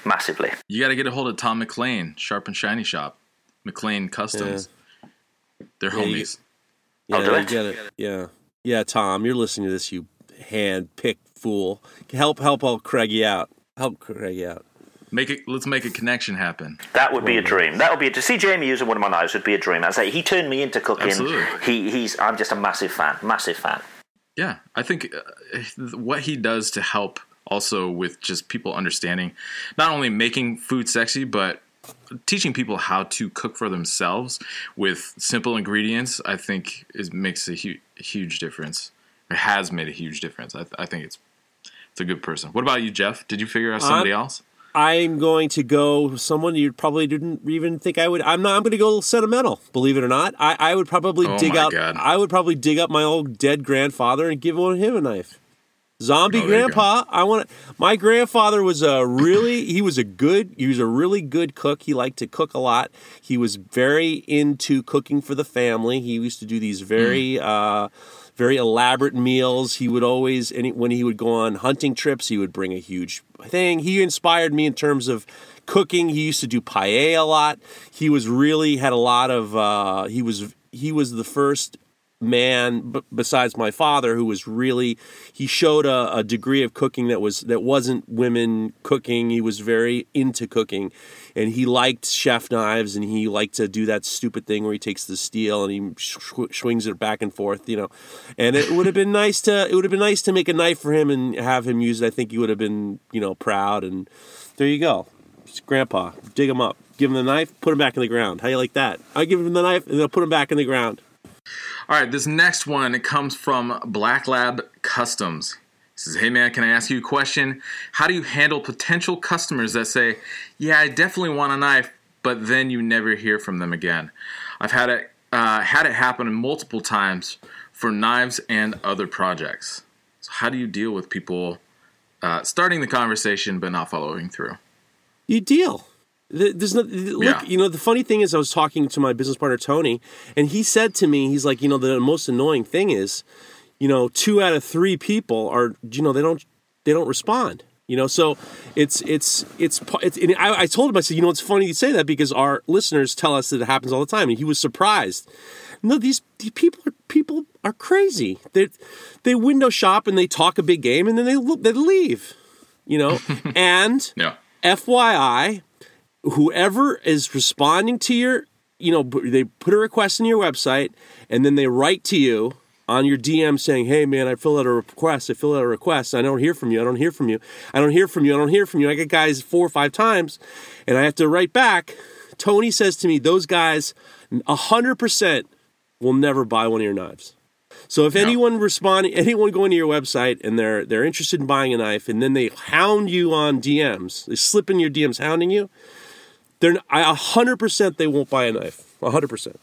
massively. You got to get a hold of Tom McLean, Sharp and Shiny Shop, McLean Customs. Yeah. They're yeah, homies. You, yeah, I'll do it. Get it. Yeah, yeah. Tom, you're listening to this, you hand-picked fool. Help, help, help Craigie out. Help Craigie out. Make it. Let's make a connection happen. That would be a dream. That would be a, to see Jamie using one of my knives would be a dream. I say he turned me into cooking. Absolutely. He he's. I'm just a massive fan. Massive fan. Yeah, I think uh, what he does to help also with just people understanding, not only making food sexy, but teaching people how to cook for themselves with simple ingredients, I think is makes a hu- huge difference. It has made a huge difference. I, th- I think it's it's a good person. What about you, Jeff? Did you figure out somebody I'm, else? I'm going to go someone you probably didn't even think I would. I'm not. I'm going to go a little sentimental. Believe it or not, I, I would probably Oh dig my out. God. I would probably dig up my old dead grandfather and give one him a knife. Zombie Oh, there you grandpa. I want. My grandfather was a really. He was a good. He was a really good cook. He liked to cook a lot. He was very into cooking for the family. He used to do these very. Mm. Uh, Very elaborate meals. He would always, any, when he would go on hunting trips, he would bring a huge thing. He inspired me in terms of cooking. He used to do paella a lot. He was really had a lot of. Uh, he was he was the first man b- besides my father who was really. He showed a, a degree of cooking that was that wasn't women cooking. He was very into cooking. And he liked chef knives, and he liked to do that stupid thing where he takes the steel and he sh- swings it back and forth, you know. And it would have been nice to it would have been nice to make a knife for him and have him use it. I think he would have been, you know, proud. And there you go, it's Grandpa. Dig him up, give him the knife, put him back in the ground. How you like that? I give him the knife and then I'll put him back in the ground. All right, this next one it comes from Black Lab Customs. He says, hey man, can I ask you a question? How do you handle potential customers that say, yeah, I definitely want a knife, but then you never hear from them again? I've had it uh, had it happen multiple times for knives and other projects. So how do you deal with people uh, starting the conversation but not following through? You deal. There's no, look, Yeah. you know, the funny thing is I was talking to my business partner, Tony, and he said to me, he's like, you know, the most annoying thing is, you know, two out of three people are, you know, they don't, they don't respond, you know, so it's, it's, it's, it's and I, I told him, I said, you know, it's funny you say that because our listeners tell us that it happens all the time. And he was surprised. No, these, these people are, people are crazy. They, they window shop and they talk a big game and then they, they leave, you know, and Yeah. F Y I, whoever is responding to your, you know, they put a request in your website and then they write to you on your D M saying, hey, man, I filled out a request. I filled out a request. I don't hear from you. I don't hear from you. I don't hear from you. I don't hear from you. I get guys four or five times, and I have to write back. Tony says to me, those guys, one hundred percent will never buy one of your knives. So if No. anyone responding, anyone going to your website and they're they're interested in buying a knife, and then they hound you on D Ms, they slip in your D Ms hounding you, they're one hundred percent they won't buy a knife. one hundred percent.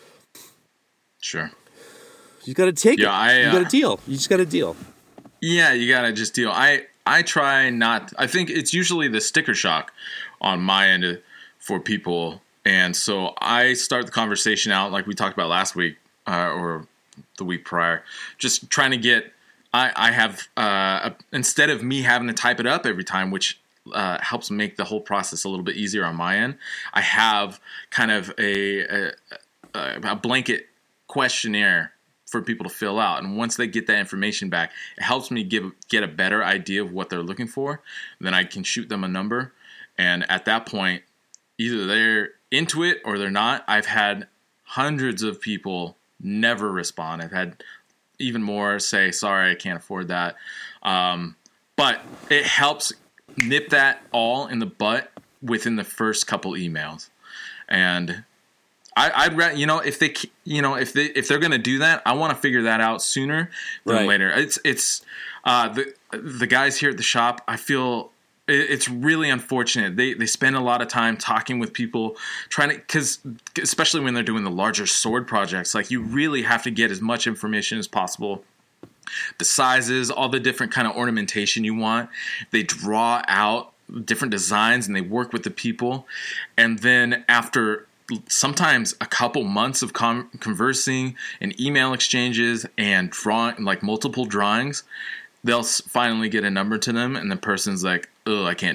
Sure. You got to take Yeah, it. I, you got uh, to deal. You just got to deal. Yeah, you gotta just deal. I I try not. I think it's usually the sticker shock on my end for people, and so I start the conversation out like we talked about last week uh, or the week prior, just trying to get. I I have uh, a, instead of me having to type it up every time, which uh, helps make the whole process a little bit easier on my end. I have kind of a a, a blanket questionnaire for people to fill out, and once they get that information back, it helps me give get a better idea of what they're looking for. Then I can shoot them a number, and at that point, either they're into it or they're not. I've had hundreds of people never respond. I've had even more say, "Sorry, I can't afford that." Um, but it helps nip that all in the butt within the first couple emails, and I, I'd rather, you know, if they, you know, if they, if they're going to do that, I want to figure that out sooner than Right. later. It's, it's, uh, the, the guys here at the shop, I feel it, it's really unfortunate. They, they spend a lot of time talking with people trying to, cause especially when they're doing the larger sword projects, like you really have to get as much information as possible. The sizes, all the different kind of ornamentation you want. They draw out different designs and they work with the people. And then after sometimes a couple months of com- conversing and email exchanges and drawing, like multiple drawings, they'll s- finally get a number to them, and the person's like, "Oh, I can't do that.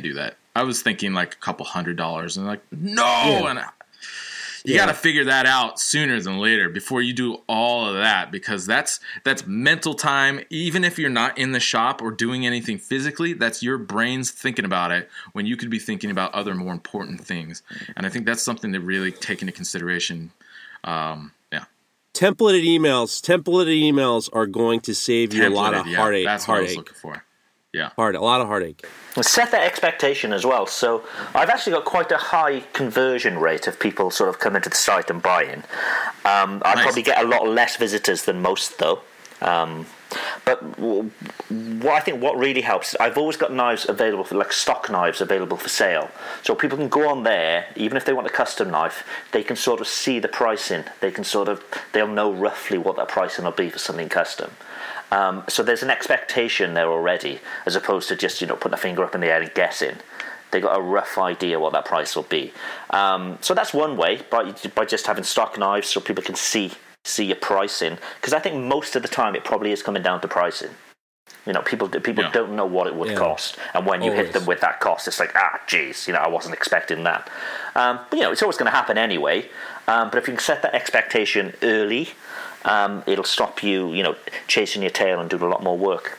I was thinking like a couple hundred dollars, and like no, Yeah. and I, you Yeah. got to figure that out sooner than later before you do all of that, because that's that's mental time. Even if you're not in the shop or doing anything physically, that's your brain's thinking about it when you could be thinking about other more important things. And I think that's something to really take into consideration. Um, yeah, Templated emails, templated emails are going to save you a lot of Templated, yeah, heartache. that's what I was heartache. looking for. Yeah. Heart, a lot of heartache. And set that expectation as well. So I've actually got quite a high conversion rate of people sort of coming to the site and buying. Um, I Nice. probably get a lot less visitors than most, though. Um, but w- what I think what really helps, I've always got knives available for, like stock knives available for sale. So people can go on there, even if they want a custom knife, they can sort of see the pricing. They can sort of, they'll know roughly what that pricing will be for something custom. Um, so there's an expectation there already, as opposed to just, you know, putting a finger up in the air and guessing. They got a rough idea what that price will be. Um, so that's one way, by by just having stock knives, so people can see see your pricing. Because I think most of the time it probably is coming down to pricing. You know, people people Yeah. don't know what it would Yeah. cost, and when you hit Always. them with that cost, it's like, ah, geez, you know, I wasn't expecting that. Um, but you know, it's always going to happen anyway. Um, but if you can set that expectation early, um, it'll stop you, you know, chasing your tail and doing a lot more work.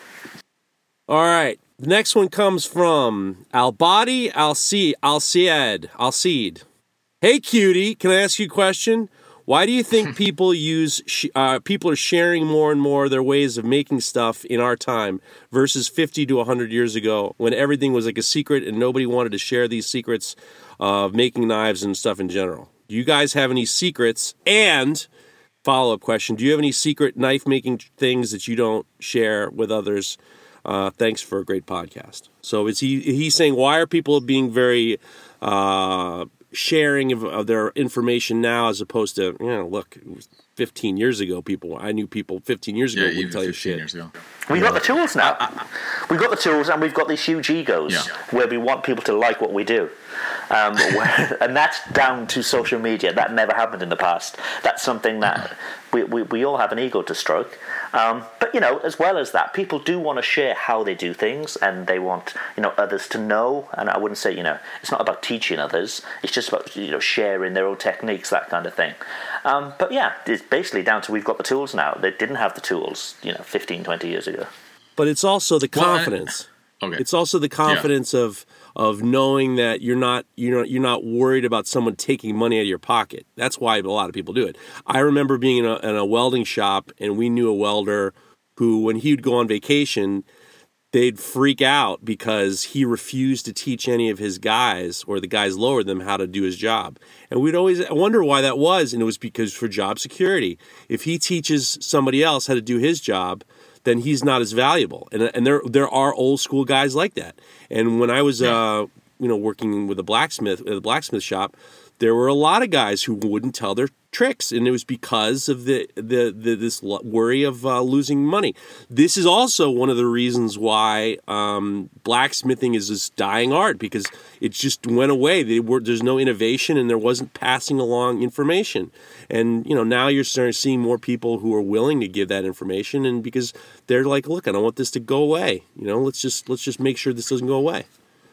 All right. The next one comes from Albadi Alci- Alcied. Alcide. Hey, cutie, can I ask you a question? Why do you think people use sh- uh, people are sharing more and more their ways of making stuff in our time versus fifty to one hundred years ago, when everything was like a secret and nobody wanted to share these secrets of making knives and stuff in general? Do you guys have any secrets? And follow-up question, do you have any secret knife-making things that you don't share with others? Uh, thanks for a great podcast. So is he he's saying, why are people being very uh, sharing of, of their information now, as opposed to, you know, look, it was fifteen years ago, people, I knew people fifteen years ago Yeah, wouldn't even tell you fifteen shit. years ago. We got the tools now. We've got the tools, and we've got these huge egos Yeah. where we want people to like what we do. Um, where, and that's down to social media. That never happened in the past. That's something that we, we, we all have an ego to stroke. Um, but, you know, as well as that, people do want to share how they do things, and they want, you know, others to know. And I wouldn't say, you know, it's not about teaching others. It's just about, you know, sharing their own techniques, that kind of thing. Um, but, yeah, it's basically down to we've got the tools now. They didn't have the tools, you know, fifteen, twenty years ago. But it's also the Well, I- confidence. Okay. It's also the confidence of of knowing that you're not you're not you're not worried about someone taking money out of your pocket. That's why a lot of people do it. I remember being in a, in a welding shop, and we knew a welder who, when he would go on vacation, they'd freak out because he refused to teach any of his guys, or the guys lower them, how to do his job. And we'd always wonder why that was, and it was because for job security. If he teaches somebody else how to do his job, then he's not as valuable. And and there there are old school guys like that. And when I was uh, you know working with a blacksmith at a blacksmith shop, there were a lot of guys who wouldn't tell their tricks, and it was because of the the, the this worry of uh, losing money. This is also one of the reasons why um, blacksmithing is this dying art, because it just went away. They were, there's no innovation, and there wasn't passing along information. And you know now you're starting to see more people who are willing to give that information, and because they're like, look, I don't want this to go away. You know, let's just let's just make sure this doesn't go away.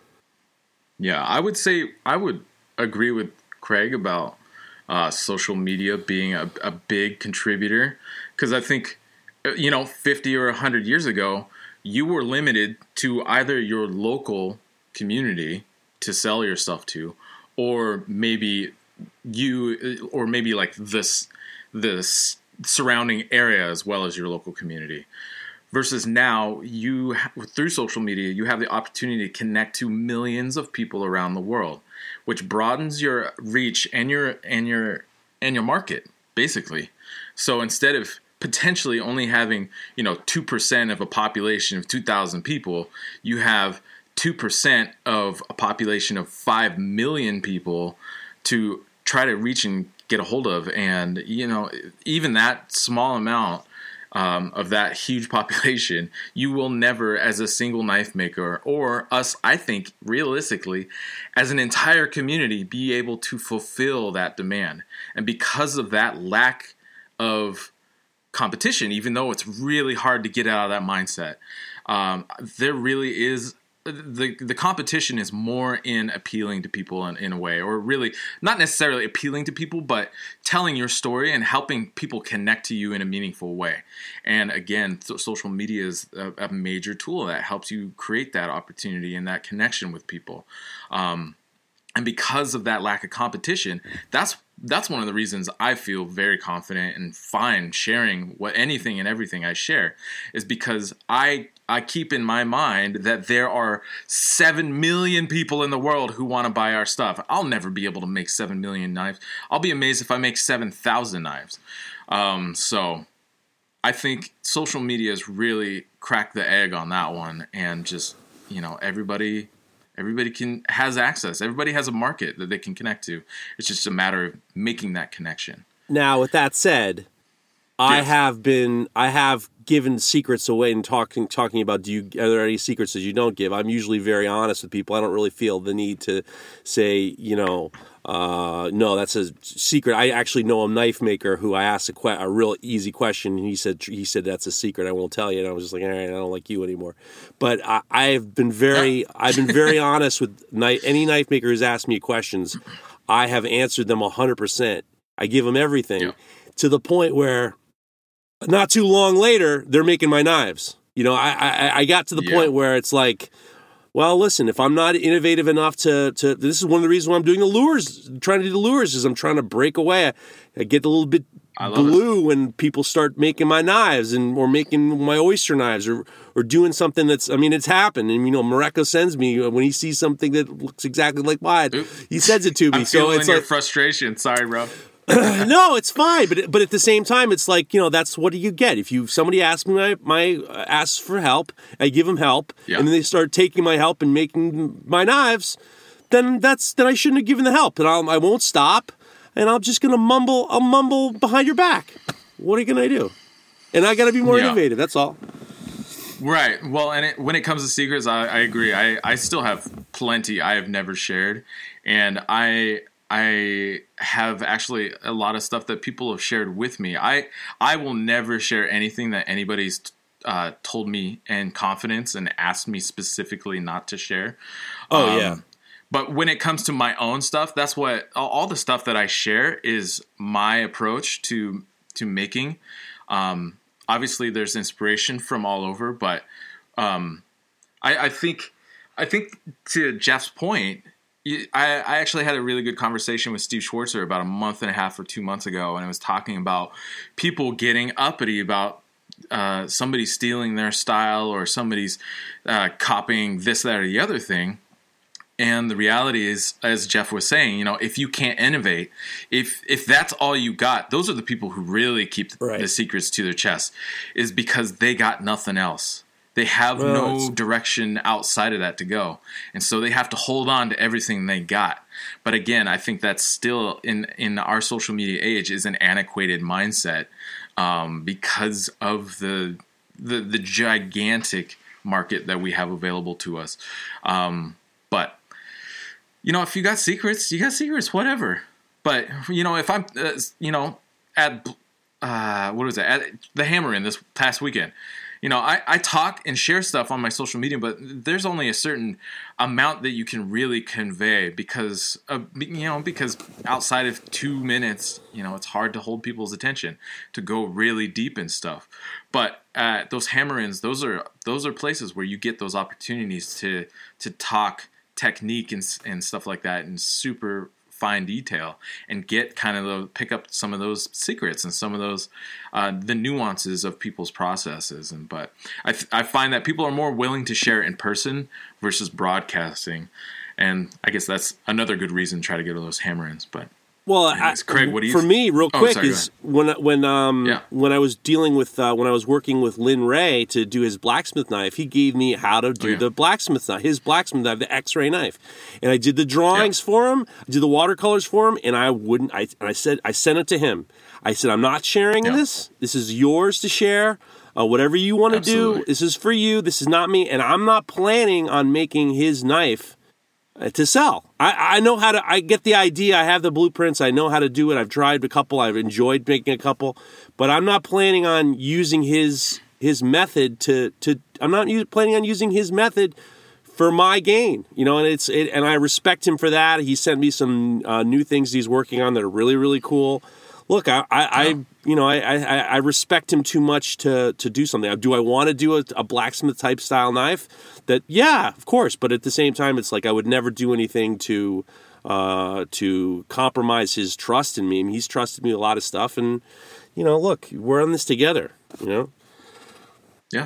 Yeah, I would say I would agree with Craig about uh, social media being a, a big contributor, because I think, you know, fifty or one hundred years ago, you were limited to either your local community to sell your stuff to, or maybe you, or maybe like this, this surrounding area as well as your local community. Versus now, you through social media, you have the opportunity to connect to millions of people around the world, which broadens your reach and your and your and your market, basically. So instead of potentially only having, you know, two percent of a population of two thousand people, you have two percent of a population of five million people to try to reach and get a hold of. And, you know, even that small amount Um, of that huge population, you will never, as a single knife maker, or us, I think, realistically, as an entire community, be able to fulfill that demand. And because of that lack of competition, even though it's really hard to get out of that mindset, um, there really is the the competition is more in appealing to people in, in a way, or really not necessarily appealing to people, but telling your story and helping people connect to you in a meaningful way. And again, so social media is a, a major tool that helps you create that opportunity and that connection with people. Um, and because of that lack of competition, that's that's one of the reasons I feel very confident and fine sharing what anything and everything I share, is because I I keep in my mind that there are seven million people in the world who want to buy our stuff. I'll never be able to make seven million knives. I'll be amazed if I make seven thousand knives. Um, so I think social media has really cracked the egg on that one, and just, you know, everybody... Everybody can has access. Everybody has a market that they can connect to. It's just a matter of making that connection. Now, with that said, I Yes. have been I have given secrets away and talking talking about do you are there any secrets that you don't give? I'm usually very honest with people. I don't really feel the need to say, you know, uh, no, that's a secret. I actually know a knife maker who I asked a, que- a real easy question, and he said he said that's a secret. I won't tell you. And I was just like, all right, I don't like you anymore. But I, I've been very I've been very honest with knife, any knife maker who's asked me questions. I have answered them one hundred percent. I give them everything, Yeah. to the point where not too long later, they're making my knives. You know, I I, I got to the Yeah. point where it's like, well, listen, if I'm not innovative enough to, to, this is one of the reasons why I'm doing the lures, trying to do the lures, is I'm trying to break away. I, I get a little bit I love blue when people start making my knives and or making my oyster knives or or doing something that's, I mean, it's happened. And, you know, Mareko sends me, when he sees something that looks exactly like mine, Oop. he sends it to me. I'm so feeling it's your like, frustration. Sorry, bro. no, it's fine, but but at the same time, it's like, you know, that's what do you get if you somebody asks me my, my uh, asks for help, I give them help, Yeah. and then they start taking my help and making my knives, then that's then I shouldn't have given the help, and I'll, I won't stop, and I'm just gonna mumble, I'll mumble behind your back. What are you gonna do? And I got to be more Yeah. innovative. That's all. Right. Well, and it, when it comes to secrets, I, I agree. I, I still have plenty I have never shared, and I I have actually a lot of stuff that people have shared with me. I I will never share anything that anybody's uh, told me in confidence and asked me specifically not to share. Oh Um, yeah. But when it comes to my own stuff, that's what all, all the stuff that I share is my approach to to making. Um, obviously, there's inspiration from all over, but um, I, I think I think to Jeff's point, I, I actually had a really good conversation with Steve Schwartzer about a month and a half or two months ago, and I was talking about people getting uppity about uh, somebody stealing their style or somebody's uh, copying this, that, or the other thing. And the reality is, as Jeff was saying, you know, if you can't innovate, if if that's all you got, those are the people who really keep Right. the secrets to their chest, is because they got nothing else. They have Well, no it's- direction outside of that to go. And so they have to hold on to everything they got. But again, I think that's still, in, in our social media age, is an antiquated mindset um, because of the, the the gigantic market that we have available to us. Um, but you know, if you got secrets, you got secrets, whatever. But, you know, if I'm, uh, you know, at, uh, what was it, at the Hammer In this past weekend, you know, I, I talk and share stuff on my social media, but there's only a certain amount that you can really convey because, of, you know, because outside of two minutes, you know, it's hard to hold people's attention to go really deep in stuff. But uh, those Hammer-ins, those are those are places where you get those opportunities to to talk technique and and stuff like that in super fine detail and get kind of the, pick up some of those secrets and some of those uh, the nuances of people's processes. And but I I find that people are more willing to share in person versus broadcasting, and I guess that's another good reason to try to go to those Hammer-ins. But Well, I, anyways, Craig, what do you for me, real Oh, quick, sorry, go is when when um Yeah. when I was dealing with uh, when I was working with Lynn Ray to do his blacksmith knife, he gave me how to do Oh, yeah. the blacksmith knife, his blacksmith knife, the X-ray knife, and I did the drawings for him, I did the watercolors for him, and I wouldn't. I and I said I sent it to him. I said, I'm not sharing Yeah. this. This is yours to share. Uh, whatever you want to do, Absolutely. this is for you. This is not me, and I'm not planning on making his knife uh, to sell. I, I know how to, I get the idea. I have the blueprints. I know how to do it. I've tried a couple. I've enjoyed making a couple, but I'm not planning on using his his method to, to I'm not u- planning on using his method for my gain, you know, and it's it, and I respect him for that. He sent me some uh, new things he's working on that are really, really cool. Look, I, I, I you know, I, I, I respect him too much to, to do something. Do I want to do a, a blacksmith type style knife? That yeah, of course. But at the same time, it's like I would never do anything to uh, to compromise his trust in me. I mean, he's trusted me a lot of stuff, and you know, look, we're on this together. You know. Yeah.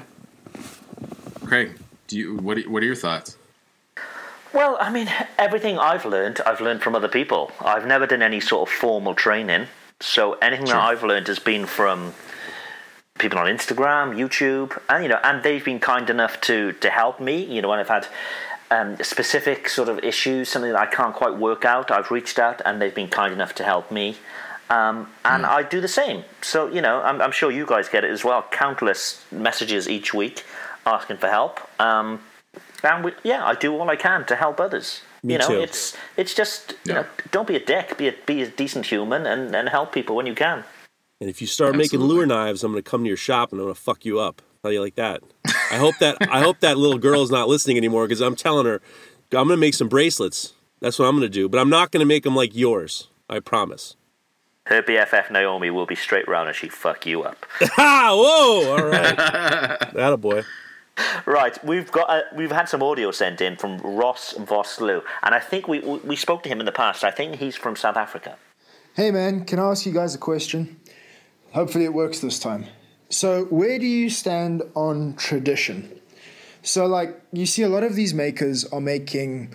Craig, do you what? Are, what are your thoughts? Well, I mean, everything I've learned, I've learned from other people. I've never done any sort of formal training. So anything sure. that I've learned has been from people on Instagram, YouTube, and you know, and they've been kind enough to to help me. You know, when I've had um, specific sort of issues, something that I can't quite work out, I've reached out, and they've been kind enough to help me. Um, and mm. I do the same. So you know, I'm, I'm sure you guys get it as well. Countless messages each week asking for help. Um, and we, yeah, I do all I can to help others. Me you know, too. it's it's just you yeah. know, don't be a dick. Be a be a decent human and, and help people when you can. And if you start Absolutely. making lure knives, I'm going to come to your shop and I'm going to fuck you up. How do you like that? I hope that I hope that little girl is not listening anymore because I'm telling her I'm going to make some bracelets. That's what I'm going to do. But I'm not going to make them like yours. I promise. Her B F F Naomi will be straight round and she fuck you up. Whoa! All right, attaboy. Right, we've got uh, we've had some audio sent in from Ross Vosloo, and I think we we spoke to him in the past. I think he's from South Africa. Hey man, can I ask you guys a question? Hopefully it works this time. So where do you stand on tradition? So like you see a lot of these makers are making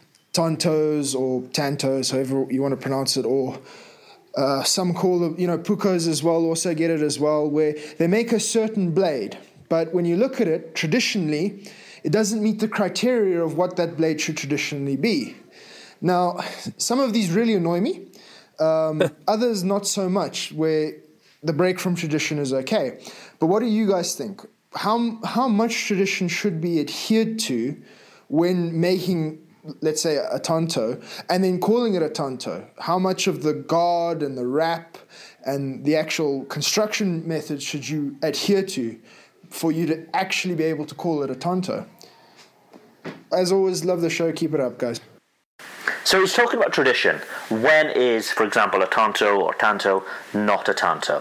tantos or tantos, however you want to pronounce it, or uh, some call them, you know, pukos as well, also get it as well, where they make a certain blade. But when you look at it, traditionally, it doesn't meet the criteria of what that blade should traditionally be. Now, some of these really annoy me. Um, others not so much, where the break from tradition is okay. But what do you guys think? How, how much tradition should be adhered to when making, let's say, a tanto, and then calling it a tanto? How much of the guard and the wrap and the actual construction method should you adhere to for you to actually be able to call it a tanto? As always, love the show. Keep it up, guys. So he's talking about tradition. When is, for example, a tanto or tanto not a tanto?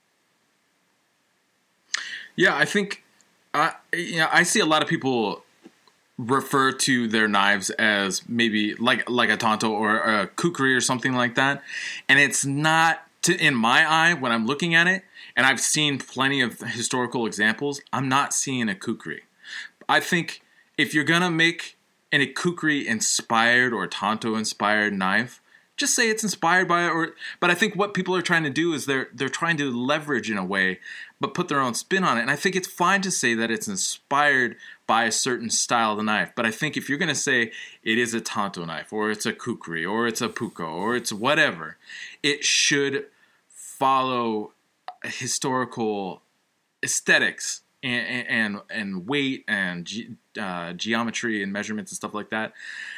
Yeah, I think uh, you know, I see a lot of people refer to their knives as maybe like like a tanto or a kukri or something like that, and it's not. To, in my eye, when I'm looking at it, and I've seen plenty of historical examples, I'm not seeing a kukri. I think if you're going to make an a kukri-inspired or tanto-inspired knife, just say it's inspired by it. Or, but I think what people are trying to do is they're they're trying to leverage in a way, but put their own spin on it. And I think it's fine to say that it's inspired by a certain style of the knife. But I think if you're going to say it is a tanto knife, or it's a kukri, or it's a puko, or it's whatever, it should follow historical aesthetics and and, and weight and ge- uh, geometry and measurements and stuff like that.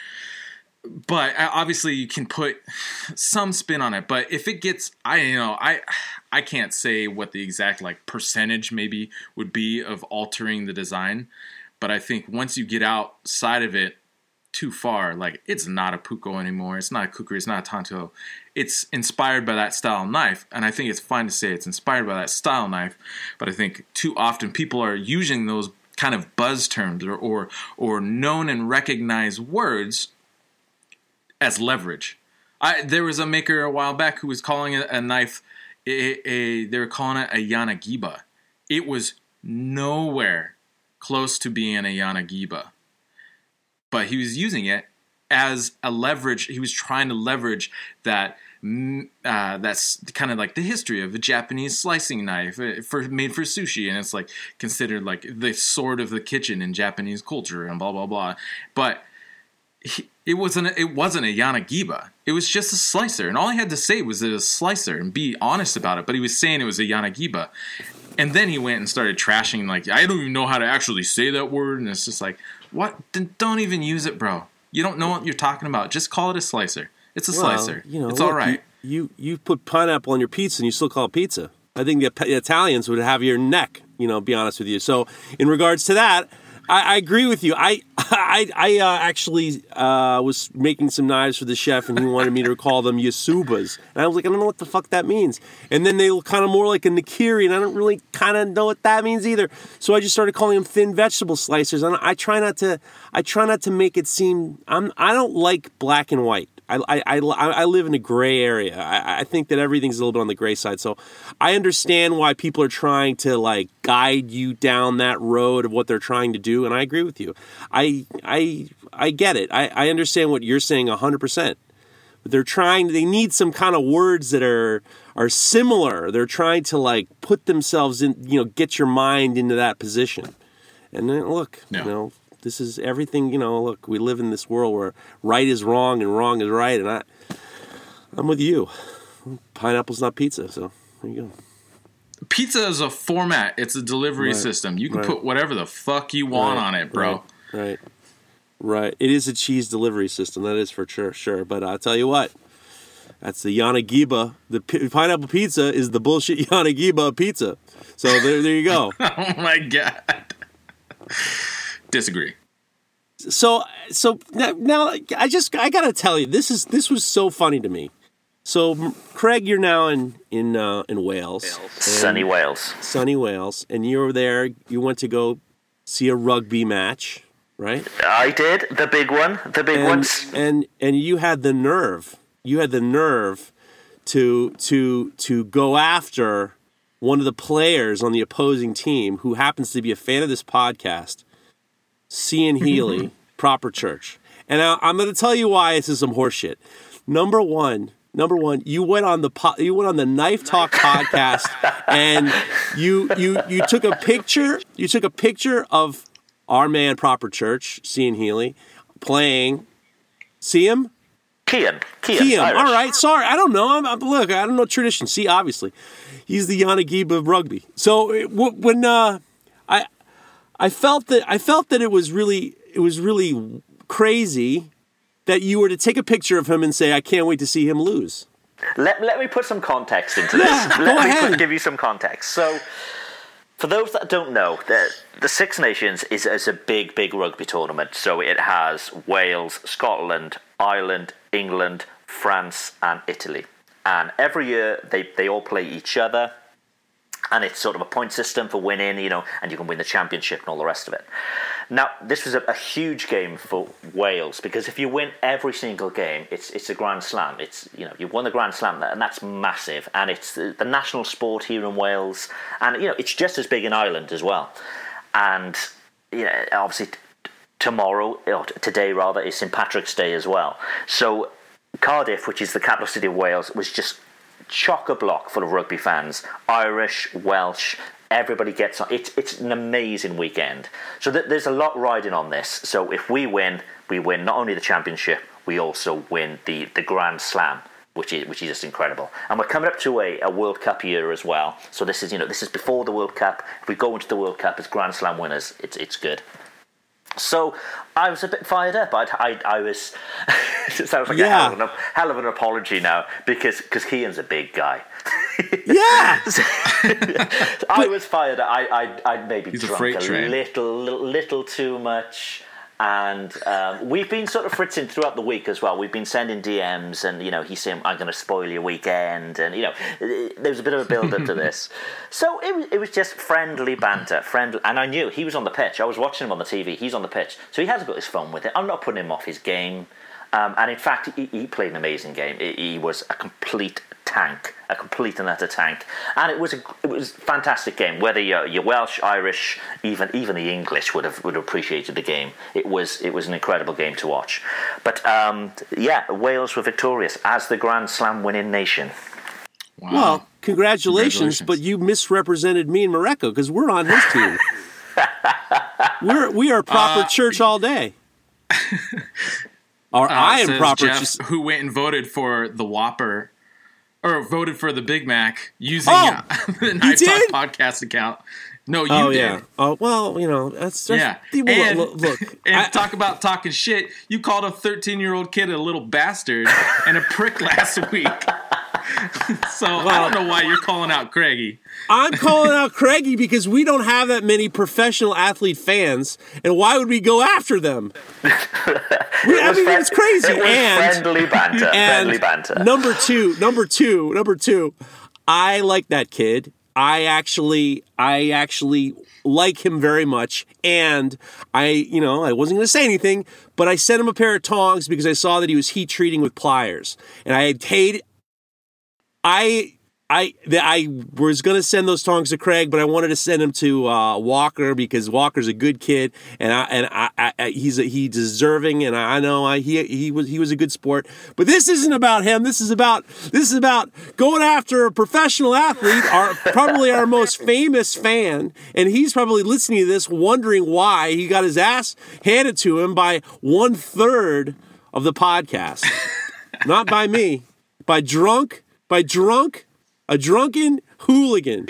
But obviously you can put some spin on it. But if it gets, I you know, I I can't say what the exact like percentage maybe would be of altering the design. But I think once you get outside of it too far, like it's not a puko anymore, it's not a kukri, it's not a tanto. It's inspired by that style knife, and I think it's fine to say it's inspired by that style knife. But I think too often people are using those kind of buzz terms or or, or known and recognized words as leverage. I there was a maker a while back who was calling a, a knife a, a they were calling it a Yanagiba. It was nowhere close to being a Yanagiba, but he was using it as a leverage. He was trying to leverage that. Uh, that's kind of like the history of a Japanese slicing knife for made for sushi, and it's like considered like the sword of the kitchen in Japanese culture, and blah blah blah. But he, it wasn't. It wasn't a Yanagiba. It was just a slicer, and all he had to say was it was a slicer and be honest about it. But he was saying it was a Yanagiba. And then he went and started trashing, like, I don't even know how to actually say that word. And it's just like, what? Don't even use it, bro. You don't know what you're talking about. Just call it a slicer. It's a well, slicer. You know, it's look, all right. You, you you put pineapple on your pizza and you still call it pizza. I think the Italians would have your neck, you know, be honest with you. So in regards to that, I, I agree with you. I I, I uh, actually uh, was making some knives for the chef, and he wanted me to call them yasubas. And I was like, I don't know what the fuck that means. And then they look kind of more like a nikiri, and I don't really kind of know what that means either. So I just started calling them thin vegetable slicers. And I try not to. I try not to make it seem. I'm. I don't like black and white. I, I, I, I live in a gray area. I, I think that everything's a little bit on the gray side. So I understand why people are trying to like guide you down that road of what they're trying to do. And I agree with you. I I I get it. I, I understand what you're saying one hundred percent. But they're trying, they need some kind of words that are are similar. They're trying to like put themselves in, you know, get your mind into that position. And then look, no. you know, this is everything, you know, look, we live in this world where right is wrong and wrong is right, and I, I'm with you. Pineapple's not pizza, so there you go. Pizza is a format. It's a delivery right. system. You can right. put whatever the fuck you want right. on it, bro. Right. right. Right. It is a cheese delivery system. That is for sure, sure. But I'll tell you what. That's the Yanagiba. The p- pineapple pizza is the bullshit Yanagiba pizza. So there, there you go. Oh, my God. Disagree. So, so now, now I just I gotta tell you, this is this was so funny to me. So, Craig, you're now in in uh, in Wales, sunny Wales, sunny Wales, and you were there. You went to go see a rugby match, right? I did, the big one, the big and, ones, and and you had the nerve. You had the nerve to to to go after one of the players on the opposing team who happens to be a fan of this podcast. Cian Healy, Proper Church. And I, I'm going to tell you why this is some horseshit. Number one, number one, you went on the po- you went on the Knife Talk podcast, and you you you took a picture. You took a picture of our man Proper Church, Cian Healy, playing. See him? Cian. Cian. Cian. Irish. All right. Sorry, I don't know. I'm, I'm, look, I don't know tradition. See, obviously, he's the Yanagiba of rugby. So it, when uh, I. I felt that I felt that it was really it was really crazy that you were to take a picture of him and say, "I can't wait to see him lose." Let let me put some context into yeah, this. Go Let me ahead. put, give you some context. So, for those that don't know, the the Six Nations is, is a big, big rugby tournament. So it has Wales, Scotland, Ireland, England, France, and Italy. And every year they they all play each other. And it's sort of a point system for winning, you know, and you can win the championship and all the rest of it. Now, this was a, a huge game for Wales because if you win every single game, it's it's a Grand Slam. It's, you know, you've won the Grand Slam, and that's massive. And it's the, the national sport here in Wales, and you know, it's just as big in Ireland as well. And you know, obviously, t- tomorrow or t- today rather is Saint Patrick's Day as well. So Cardiff, which is the capital city of Wales, was just chock-a-block full of rugby fans, Irish, Welsh, everybody gets on. It's it's an amazing weekend. So th- there's a lot riding on this. So if we win, we win not only the championship, we also win the, the Grand Slam, which is which is just incredible. And we're coming up to a, a World Cup year as well. So this is you know this is before the World Cup. If we go into the World Cup as Grand Slam winners, it's it's good. So I was a bit fired up. I, I, I was. It sounds like yeah. a hell of, an, hell of an apology now because because Cian's a big guy. Yeah. So, I was fired up. I I I maybe He's drunk a, a little, little little too much. And um, we've been sort of fritzing throughout the week as well. We've been sending D Ms, and you know, he's saying, "I'm going to spoil your weekend," and you know, there was a bit of a build up to this. So it was, it was just friendly banter, friendly. And I knew he was on the pitch. I was watching him on the T V. He's on the pitch, so he has got his phone with it. I'm not putting him off his game. Um, and in fact, he, he played an amazing game. He was a complete tank, a complete and utter tank, and it was a it was a fantastic game. Whether you're, you're Welsh, Irish, even even the English would have would have appreciated the game. It was it was an incredible game to watch. But um, yeah, Wales were victorious as the Grand Slam winning nation. Wow. Well, congratulations, congratulations, but you misrepresented me and Mareko because we're on his team. we're we are Proper uh, Church all day. Or uh, I am says Proper Jeff, Church. who went and voted for the Whopper, or voted for the Big Mac using Oh, uh, the Knife did? Talk podcast account. No, you Oh did. yeah. Oh well, you know that's, that's Yeah, Look, and, look, look and I, talk about talking shit. You called a thirteen-year-old kid a little bastard and a prick last week. So I don't know why you're calling out Craigie. I'm calling out Craigie because we don't have that many professional athlete fans, and why would we go after them? we, I mean, friend- it's crazy. It was and, friendly banter. and friendly banter. Number two, number two, number two. I like that kid. I actually, I actually like him very much, and I, you know, I wasn't going to say anything, but I sent him a pair of tongs because I saw that he was heat treating with pliers, and I had hated. I. I I was going to send those tongs to Craig, but I wanted to send him to uh, Walker because Walker's a good kid, and I, and I, I, he's a, he's deserving, and I know I, he he was he was a good sport. But this isn't about him. This is about this is about going after a professional athlete, our probably our most famous fan, and he's probably listening to this, wondering why he got his ass handed to him by one third of the podcast, not by me, by drunk, by drunk. A drunken hooligan.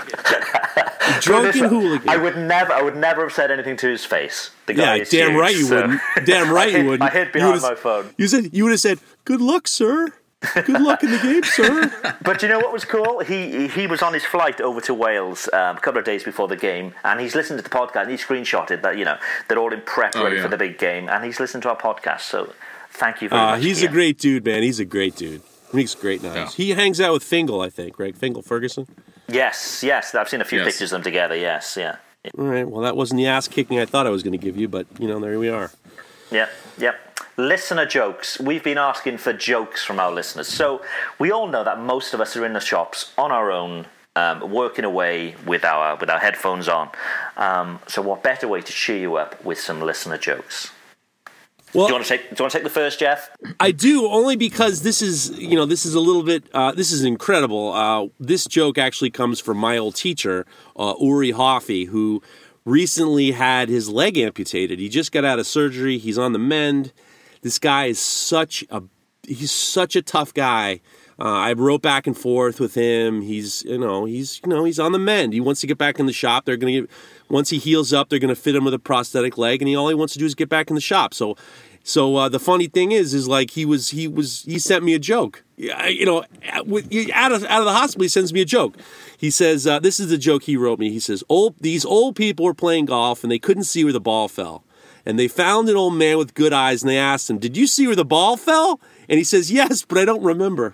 A drunken hooligan. I would never, I would never have said anything to his face. The guy yeah, is damn huge, right you so. wouldn't. Damn right I hid, you wouldn't. I hid behind my phone. You said you would have said, "Good luck, sir. Good luck in the game, sir." But you know what was cool? He he was on his flight over to Wales um, a couple of days before the game, and he's listened to the podcast. And he screenshotted that, you know, they're all in prep Oh, ready yeah. for the big game, and he's listened to our podcast. So thank you very Uh, much. he's Ian. a great dude, man. He's a great dude. He makes great knives. Yeah. He hangs out with Fingal, I think, right? Fingal Ferguson. Yes, yes. I've seen a few Yes. pictures of them together. Yes, yeah. All right. Well, that wasn't the ass kicking I thought I was going to give you, but you know, there we are. Yep, yep. Listener jokes. We've been asking for jokes from our listeners. So we all know that most of us are in the shops on our own, um, working away with our with our headphones on. Um, so what better way to cheer you up with some listener jokes? Well, Do you want to take? Do you want to take the first, Jeff? I do, only because this is, you know, this is a little bit, uh, this is incredible. Uh, this joke actually comes from my old teacher, uh, Uri Hoffy, who recently had his leg amputated. He just got out of surgery. He's on the mend. This guy is such a, he's such a tough guy. Uh, I wrote back and forth with him. He's, you know, he's, you know, he's on the mend. He wants to get back in the shop. They're going to get, once he heals up, they're going to fit him with a prosthetic leg, and he all he wants to do is get back in the shop. So, so uh, the funny thing is, is like he was, he was, he sent me a joke. Yeah, you know, with, out of out of the hospital, he sends me a joke. He says, uh, "This is the joke he wrote me." He says, "Old these old people were playing golf, and they couldn't see where the ball fell, and they found an old man with good eyes, and they asked him, 'Did you see where the ball fell?' And he says, 'Yes, but I don't remember.'"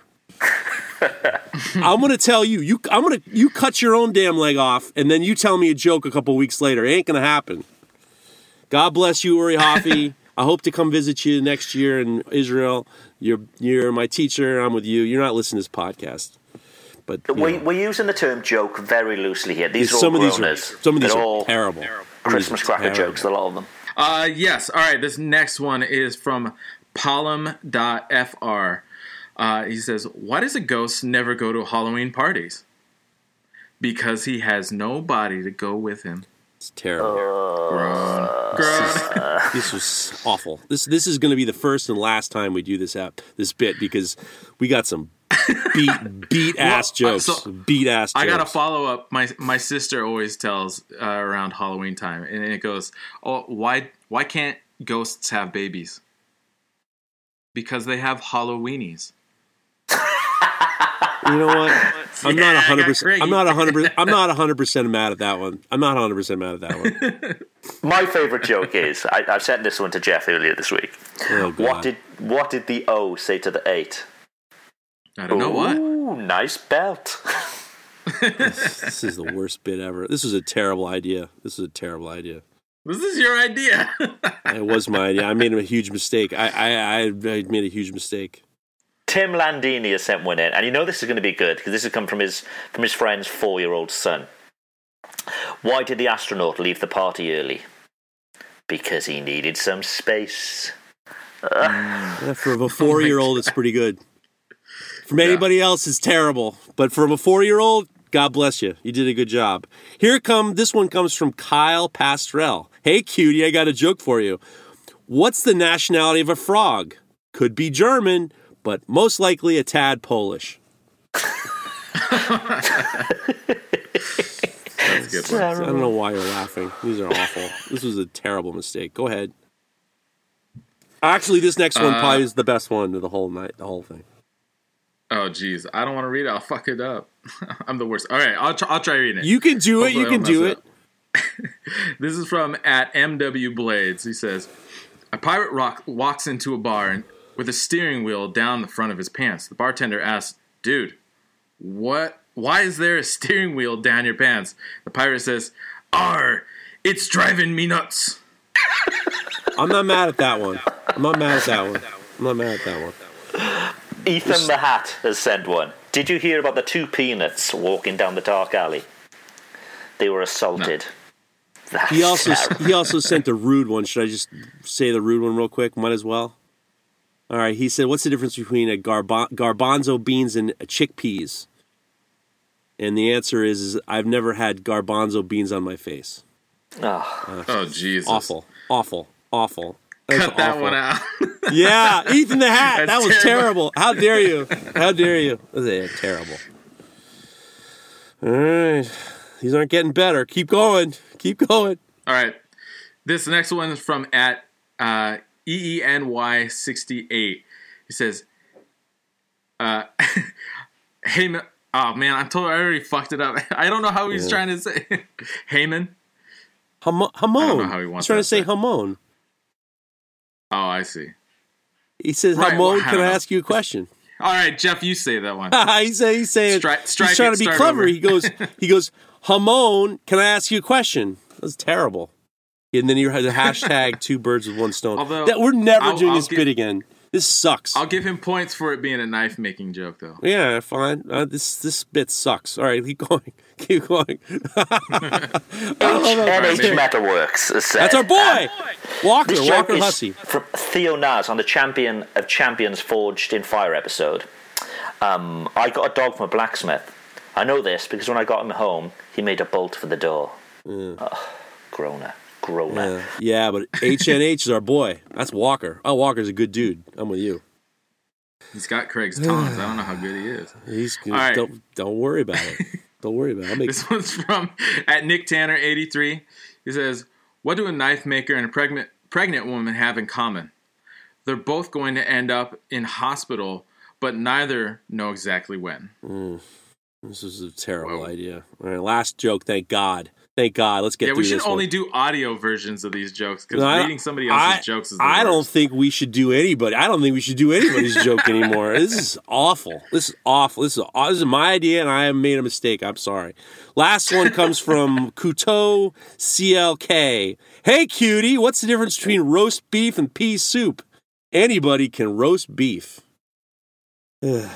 I'm gonna tell you, you I'm gonna you cut your own damn leg off, and then you tell me a joke a couple weeks later. It ain't gonna happen. God bless you, Uri Hoffy. I hope to come visit you next year in Israel. You're you're my teacher. I'm with you. You're not listening to this podcast, but you We, know. we're using the term joke very loosely here. These are all some of these are groaners. some of these They're are all terrible. Christmas cracker terrible. jokes, a lot of them. Uh, yes. All right. This next one is from Palom dot F R. Uh, he says, "Why does a ghost never go to Halloween parties? Because he has nobody to go with him." It's terrible. Groan. Groan. This was awful. This this is going to be the first and last time we do this app this bit because we got some beat beat ass Well, uh, jokes. so beat ass. I got to jokes. follow up. My my sister always tells uh, around Halloween time, and it goes, "Oh, why why can't ghosts have babies? Because they have Halloweenies." You know what? I'm not Yeah, I a hundred got percent. I'm Craigie. not a hundred percent. I'm not a hundred percent mad at that one. I'm not a hundred percent mad at that one. My favourite joke is I, I sent this one to Jeff earlier this week. Oh, God. What did what did the O say to the eight? I don't know what. Ooh, nice belt. This is the worst bit ever. This was a terrible idea. This is a terrible idea. This is your idea. It was my idea. I made a huge mistake. I I, I, I made a huge mistake. Tim Landini has sent one in, and you know this is going to be good because this has come from his from his friend's four-year-old son. Why did the astronaut leave the party early? Because he needed some space. Yeah, for a four-year-old, it's pretty good. From anybody else, it's terrible. But from a four-year-old, God bless you. You did a good job. Here come, this one comes from Kyle Pastrell. Hey, cutie, I got a joke for you. What's the nationality of a frog? Could be German, but most likely a tad Polish. That's a good one. I don't know why you're laughing. These are awful. This was a terrible mistake. Go ahead. Actually, this next one Uh, probably is the best one of the whole night, the whole thing. Oh, geez. I don't want to read it. I'll fuck it up. I'm the worst. All right, I'll try, I'll try reading it. You can do it. Hopefully You I can don't do mess it. up. This is from at M W Blades. He says, a pirate rock walks into a bar and, with a steering wheel down the front of his pants. The bartender asks, dude, what? Why is there a steering wheel down your pants? The pirate says, "Arr, it's driving me nuts." I'm not mad at that one. I'm not mad at that one. I'm not mad at that one. Ethan the Hat has sent one. Did you hear about the two peanuts walking down the dark alley? They were assaulted. No. That's he also terrible. he also sent a rude one. Should I just say the rude one real quick? Might as well. All right. He said, "What's the difference between a garba- garbanzo beans and a chickpeas?" And the answer is, is I've never had garbanzo beans on my face. Oh, uh, oh Jesus! Awful, awful, awful. That Cut that awful. one out. Yeah, Ethan the Hat. That's that was terrible. terrible. How dare you? How dare you? That's terrible. All right. These aren't getting better. Keep going. Keep going. All right. This next one is from at uh, E E N Y sixty-eight. He says, uh, hey, man. Oh, man, I told I already fucked it up. I don't know how he's yeah. trying to say it. Heyman? Ham- Hamon. I don't know how he wants He's trying to say say. Hamon. Oh, I see. He says, right, Hamon, well, can I know. ask you a question? All right, Jeff, you say that one. he's, he's saying, Stri- strike he's trying it, to be start clever. over. He goes, he goes, Hamon, can I ask you a question? That's terrible. And then you had the hashtag two birds with one stone. Although, that, we're never I'll, doing I'll this give, bit again. This sucks. I'll give him points for it being a knife-making joke, though. Yeah, fine. Uh, this this bit sucks. All right, keep going. Keep going. N H Metalworks has said, That's our boy! Um, Walker, this Walker joke is Hussey. From Theo Naz on the Champion of Champions Forged in Fire episode. Um, I got a dog from a blacksmith. I know this because when I got him home, he made a bolt for the door. Yeah. Oh, groaner. Groaner. Yeah. yeah, but H N H is our boy. That's Walker. Oh, Walker's a good dude. I'm with you. He's got Craig's tongs. I don't know how good he is. He's good. All right. Don't, don't worry about it. Don't worry about it. I'll make This one's from at Nick Tanner eighty-three. He says, what do a knife maker and a pregnant pregnant woman have in common? They're both going to end up in hospital, but neither know exactly when. Mm, this is a terrible Whoa. idea. All right, last joke. Thank God. Thank God. Let's get yeah, through we should this only one. do audio versions of these jokes because No, reading somebody else's I, jokes is the I worst. don't think we should do anybody. I don't think we should do anybody's joke anymore. This is awful. This is awful. This is this is my idea, and I have made a mistake. I'm sorry. Last one comes from Kuto C L K. Hey, cutie, what's the difference between roast beef and pea soup? Anybody can roast beef. Ugh.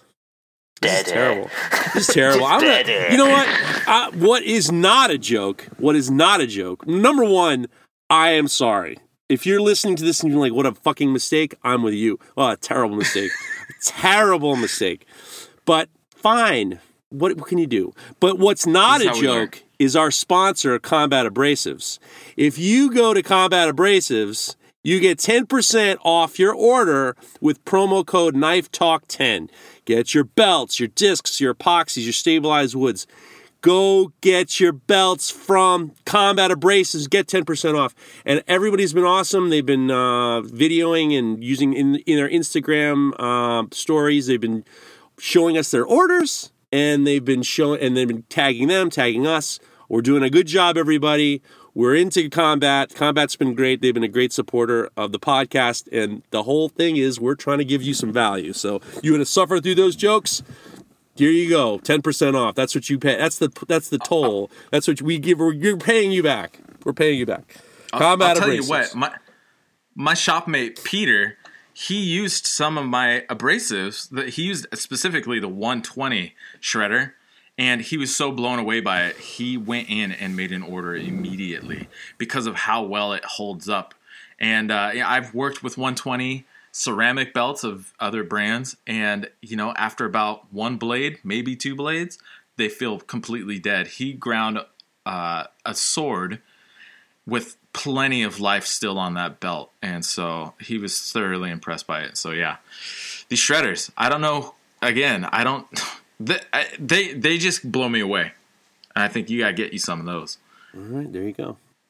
This is terrible. This is terrible. I'm gonna, you know what? Uh, what is not a joke? What is not a joke? Number one, I am sorry. If you're listening to this and you're like, what a fucking mistake, I'm with you. Oh, a terrible mistake. terrible mistake. But fine. What, what can you do? But what's not a joke is our sponsor, Combat Abrasives. If you go to Combat Abrasives, you get ten percent off your order with promo code knife talk ten. Get your belts, your discs, your epoxies, your stabilized woods. Go get your belts from Combat Abrasives. Get ten percent off. And everybody's been awesome. They've been uh, videoing and using in, in their Instagram uh, stories. They've been showing us their orders, and they've been showing and they've been tagging them, tagging us. We're doing a good job, everybody. We're into Combat. Combat's been great. They've been a great supporter of the podcast. And the whole thing is we're trying to give you some value. So you want to suffer through those jokes? Here you go. ten percent off. That's what you pay. That's the that's the toll. That's what we give. We're, we're paying you back. We're paying you back. Combat I'll tell Abrasives. you what. My, my shopmate, Peter, he used some of my abrasives. That he used specifically the one twenty shredder. And he was so blown away by it, he went in and made an order immediately because of how well it holds up. And uh, yeah, I've worked with one twenty ceramic belts of other brands, and you know, after about one blade, maybe two blades, they feel completely dead. He ground uh, a sword with plenty of life still on that belt, and so he was thoroughly impressed by it. So yeah, these shredders, I don't know. Again, I don't. They, they they just blow me away. And I think you gotta get you some of those. All right, there you go.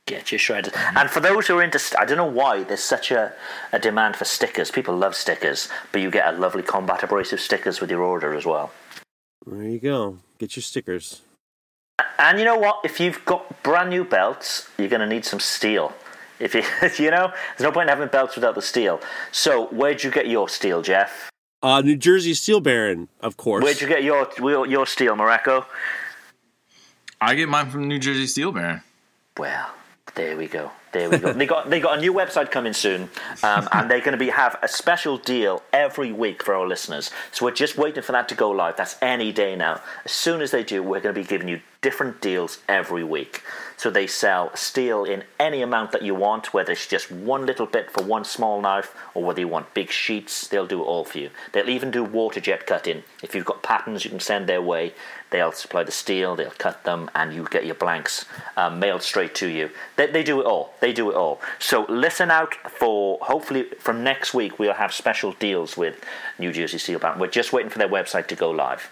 Get your shredders. And for those who are into, st- I don't know why there's such a, a demand for stickers. People love stickers, but you get a lovely Combat Abrasive stickers with your order as well. There you go. Get your stickers. And you know what? If you've got brand new belts, you're going to need some steel. If you, you know, there's no point in having belts without the steel. So, where'd you get your steel, Jeff? Uh, New Jersey Steel Baron, of course. Where'd you get your your steel, Morocco? I get mine from New Jersey Steel Baron. Well, there we go. There we go. they got they got a new website coming soon, um, and they're going to be have a special deal every week for our listeners. So we're just waiting for that to go live. That's any day now. As soon as they do, we're going to be giving you different deals every week. So they sell steel in any amount that you want, whether it's just one little bit for one small knife, or whether you want big sheets. They'll do it all for you. They'll even do water jet cutting. If you've got patterns you can send their way, they'll supply the steel, they'll cut them, and you get your blanks um, mailed straight to you. They, they do it all. They do it all. So listen out for, hopefully from next week, we'll have special deals with New Jersey Steel Baron. We're just waiting for their website to go live.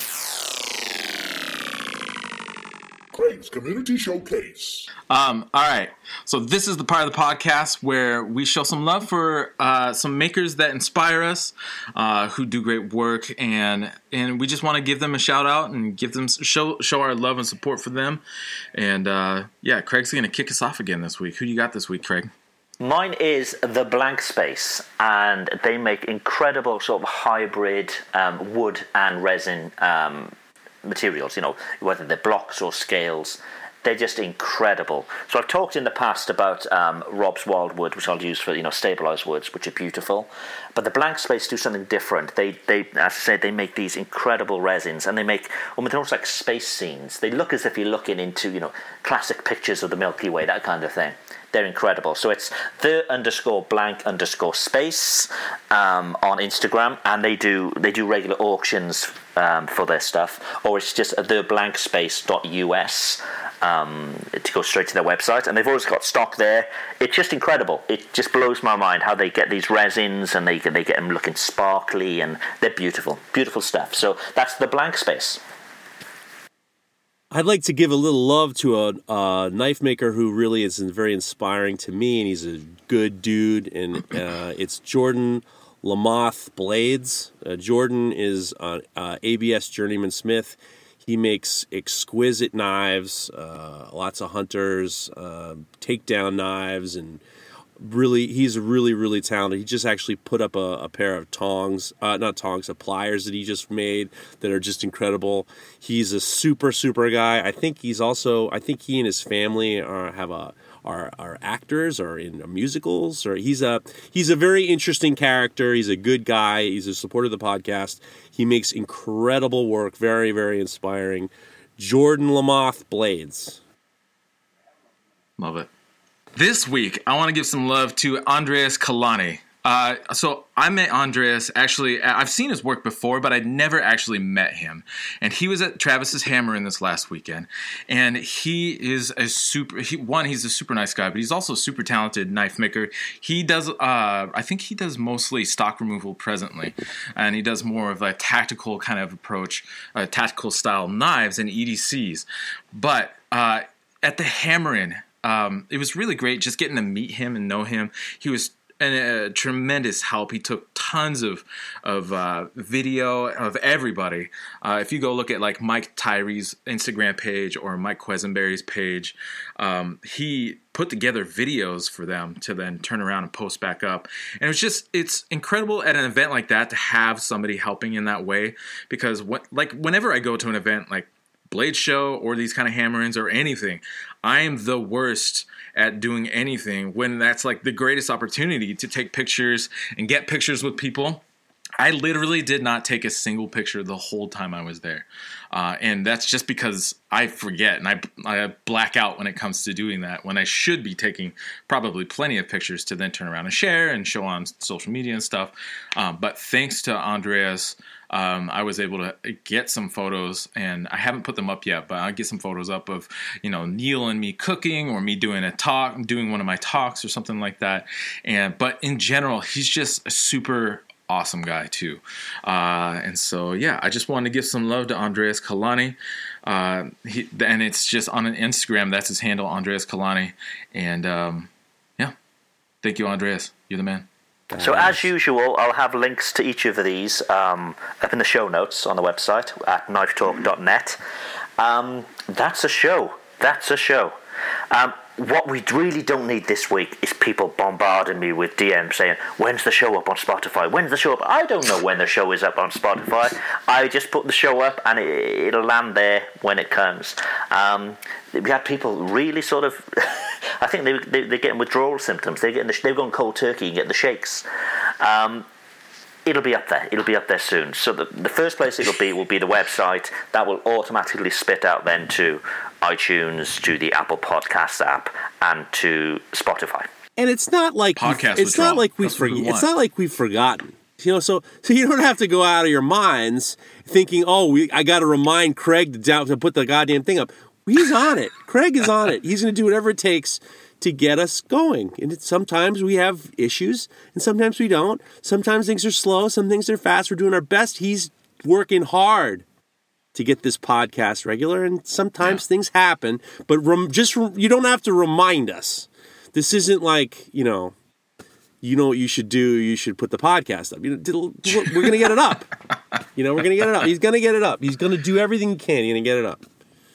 Craig's Community Showcase. Um, all right. So this is the part of the podcast where we show some love for uh, some makers that inspire us, uh, who do great work, and and we just want to give them a shout out and give them show show our love and support for them. And uh, yeah, Craig's going to kick us off again this week. Who do you got this week, Craig? Mine is The Blank Space, and they make incredible sort of hybrid um, wood and resin um materials, you know, whether they're blocks or scales. They're just incredible. So I've talked in the past about um, Rob's Wildwood, which I'll use for, you know, stabilized woods, which are beautiful. But the Blank Space do something different. They, they, as I said, they make these incredible resins, and they make almost almost like space scenes. They look as if you're looking into, you know, classic pictures of the Milky Way, that kind of thing. They're incredible. So it's the underscore blank underscore space um, on Instagram, and they do they do regular auctions um, for their stuff, or it's just the blank space dot U S um, to go straight to their website, and they've always got stock there. It's just incredible. It just blows my mind how they get these resins, and they they get them looking sparkly, and they're beautiful, beautiful stuff. So that's The Blank Space. I'd like to give a little love to a, a knife maker who really is very inspiring to me, and he's a good dude, and uh, it's Jordan Lamoth Blades. Uh, Jordan is uh, uh, A B S Journeyman Smith. He makes exquisite knives, uh, lots of hunters, uh, takedown knives, and really, he's really, really talented. He just actually put up a, a pair of tongs, uh, not tongs, of pliers that he just made that are just incredible. He's a super, super guy. I think he's also, I think he and his family are, have a, are, are actors or in musicals, or he's a, he's a very interesting character. He's a good guy. He's a supporter of the podcast. He makes incredible work. Very, very inspiring. Jordan Lamoth Blades. Love it. This week, I want to give some love to Andreas Kalani. Uh, so I met Andreas, actually, I've seen his work before, but I'd never actually met him. And he was at Travis's Hammer-In this last weekend. And he is a super, he, one, he's a super nice guy, but he's also a super talented knife maker. He does, uh, I think he does mostly stock removal presently. And he does more of a tactical kind of approach, uh, tactical style knives and E D Cs. But uh, at the Hammer-In, Um, it was really great just getting to meet him and know him. He was an, a tremendous help. He took tons of of uh, video of everybody. Uh, if you go look at like Mike Tyree's Instagram page or Mike Quesenberry's page, um, he put together videos for them to then turn around and post back up. And it was just, it's incredible at an event like that to have somebody helping in that way, because what, like whenever I go to an event like Blade Show or these kind of hammer-ins or anything, I am the worst at doing anything when that's like the greatest opportunity to take pictures and get pictures with people. I literally did not take a single picture the whole time I was there. Uh, and that's just because I forget and I, I black out when it comes to doing that, when I should be taking probably plenty of pictures to then turn around and share and show on social media and stuff. Um, but thanks to Andreas, Um, I was able to get some photos, and I haven't put them up yet, but I'll get some photos up of, you know, Neil and me cooking, or me doing a talk, doing one of my talks or something like that. And but in general, he's just a super awesome guy too. Uh, and so, yeah, I just wanted to give some love to Andreas Kalani. Uh, he, and it's just on an Instagram. That's his handle, Andreas Kalani. And, um, yeah, thank you, Andreas. You're the man. So as usual, I'll have links to each of these um, up in the show notes on the website at knife talk dot net. Um, that's a show. That's a show. Um, what we really don't need this week is people bombarding me with D Ms saying, when's the show up on Spotify? When's the show up? I don't know when the show is up on Spotify. I just put the show up and it, it'll land there when it comes. Um, we had people really sort of... I think they, they, they're getting withdrawal symptoms. They're getting the, they've gone cold turkey and getting the shakes. Um, it'll be up there. It'll be up there soon. So the, the first place it'll be will be the website. That will automatically spit out then to iTunes, to the Apple Podcasts app, and to Spotify. And it's not like Podcast it's withdrawal. not like we That's what we forget. It's want. not like we've forgotten. You know, so so you don't have to go out of your minds thinking, "Oh, we I got to remind Craig to, down, to put the goddamn thing up." He's on it. Craig is on it. He's going to do whatever it takes to get us going. And it, sometimes we have issues, and sometimes we don't. Sometimes things are slow. Some things are fast. We're doing our best. He's working hard to get this podcast regular, and sometimes yeah. things happen. But rem, just you don't have to remind us. This isn't like, you know, you know what you should do. You should put the podcast up. You know, we're going to get it up. You know, we're going to get it up. He's going to get it up. He's going to do everything he can. He's going to get it up.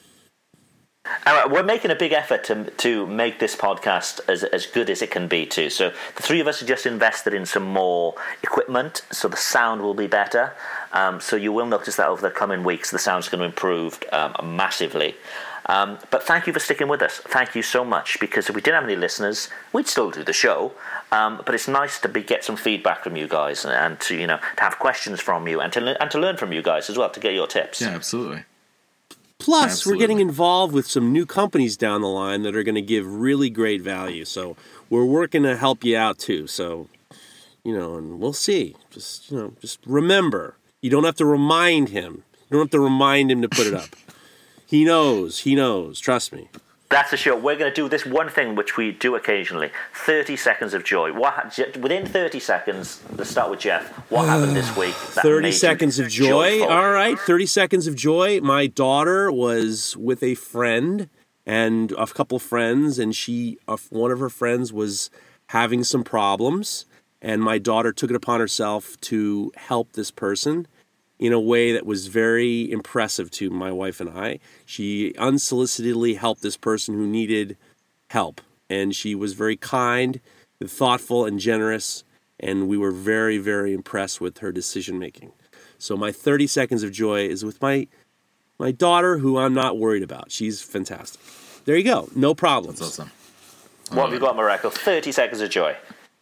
Uh, we're making a big effort to to make this podcast as as good as it can be too. So the three of us have just invested in some more equipment, so the sound will be better. Um, so you will notice that over the coming weeks, the sound's going to improve um, massively. Um, but thank you for sticking with us. Thank you so much, because if we didn't have any listeners, we'd still do the show. Um, but it's nice to be get some feedback from you guys, and, and to you know to have questions from you, and to and to learn from you guys as well, to get your tips. Yeah, absolutely. Plus, Absolutely. we're getting involved with some new companies down the line that are going to give really great value. So we're working to help you out too. So, you know, and we'll see. Just, you know, just remember, you don't have to remind him. You don't have to remind him to put it up. He knows. He knows. Trust me. That's the show. We're going to do this one thing which we do occasionally. thirty seconds of joy. What within thirty seconds, let's start with Jeff. What happened this week? that thirty made you seconds of joy. joyful? All right. thirty seconds of joy. My daughter was with a friend and a couple friends, and she, uh, one of her friends was having some problems, and my daughter took it upon herself to help this person in a way that was very impressive to my wife and I. She unsolicitedly helped this person who needed help, and she was very kind, thoughtful, and generous, and we were very, very impressed with her decision-making. So my thirty seconds of joy is with my my daughter, who I'm not worried about. She's fantastic. There you go. No problems. That's awesome. What have you got, Mareko? thirty seconds of joy.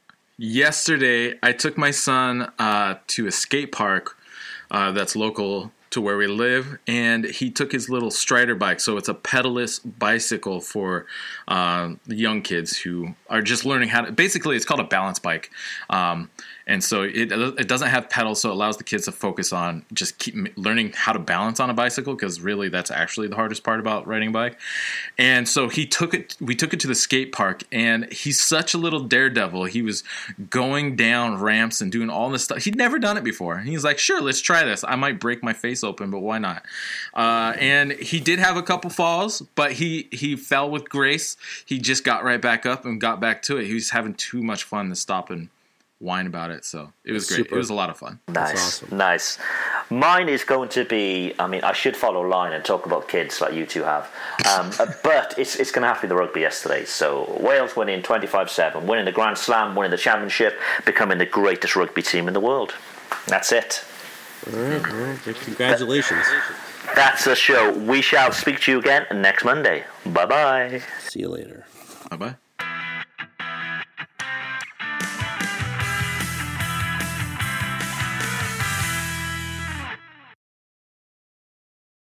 Yesterday, I took my son uh, to a skate park uh, that's local to where we live, and he took his little Strider bike. So it's a pedalless bicycle for uh, young kids who are just learning how to. Basically, it's called a balance bike, um, and so it it doesn't have pedals, so it allows the kids to focus on just keep learning how to balance on a bicycle, because really that's actually the hardest part about riding a bike. And so he took it. We took it to the skate park, and he's such a little daredevil. He was going down ramps and doing all this stuff. He'd never done it before. He's like, "Sure, let's try this. I might break my face open, but why not?" Uh, and he did have a couple falls, but he he fell with grace. He just got right back up and got back to it. He was having too much fun to stop and whine about it. So it was great. Super. It was a lot of fun. Nice, awesome. nice. Mine is going to be, I mean, I should follow line and talk about kids like you two have. Um, but it's it's going to have to be the rugby yesterday. So Wales winning twenty-five seven, winning the Grand Slam, winning the championship, becoming the greatest rugby team in the world. That's it. All right, all right. Congratulations. That's the show. We shall speak to you again next Monday. Bye-bye. See you later. Bye bye.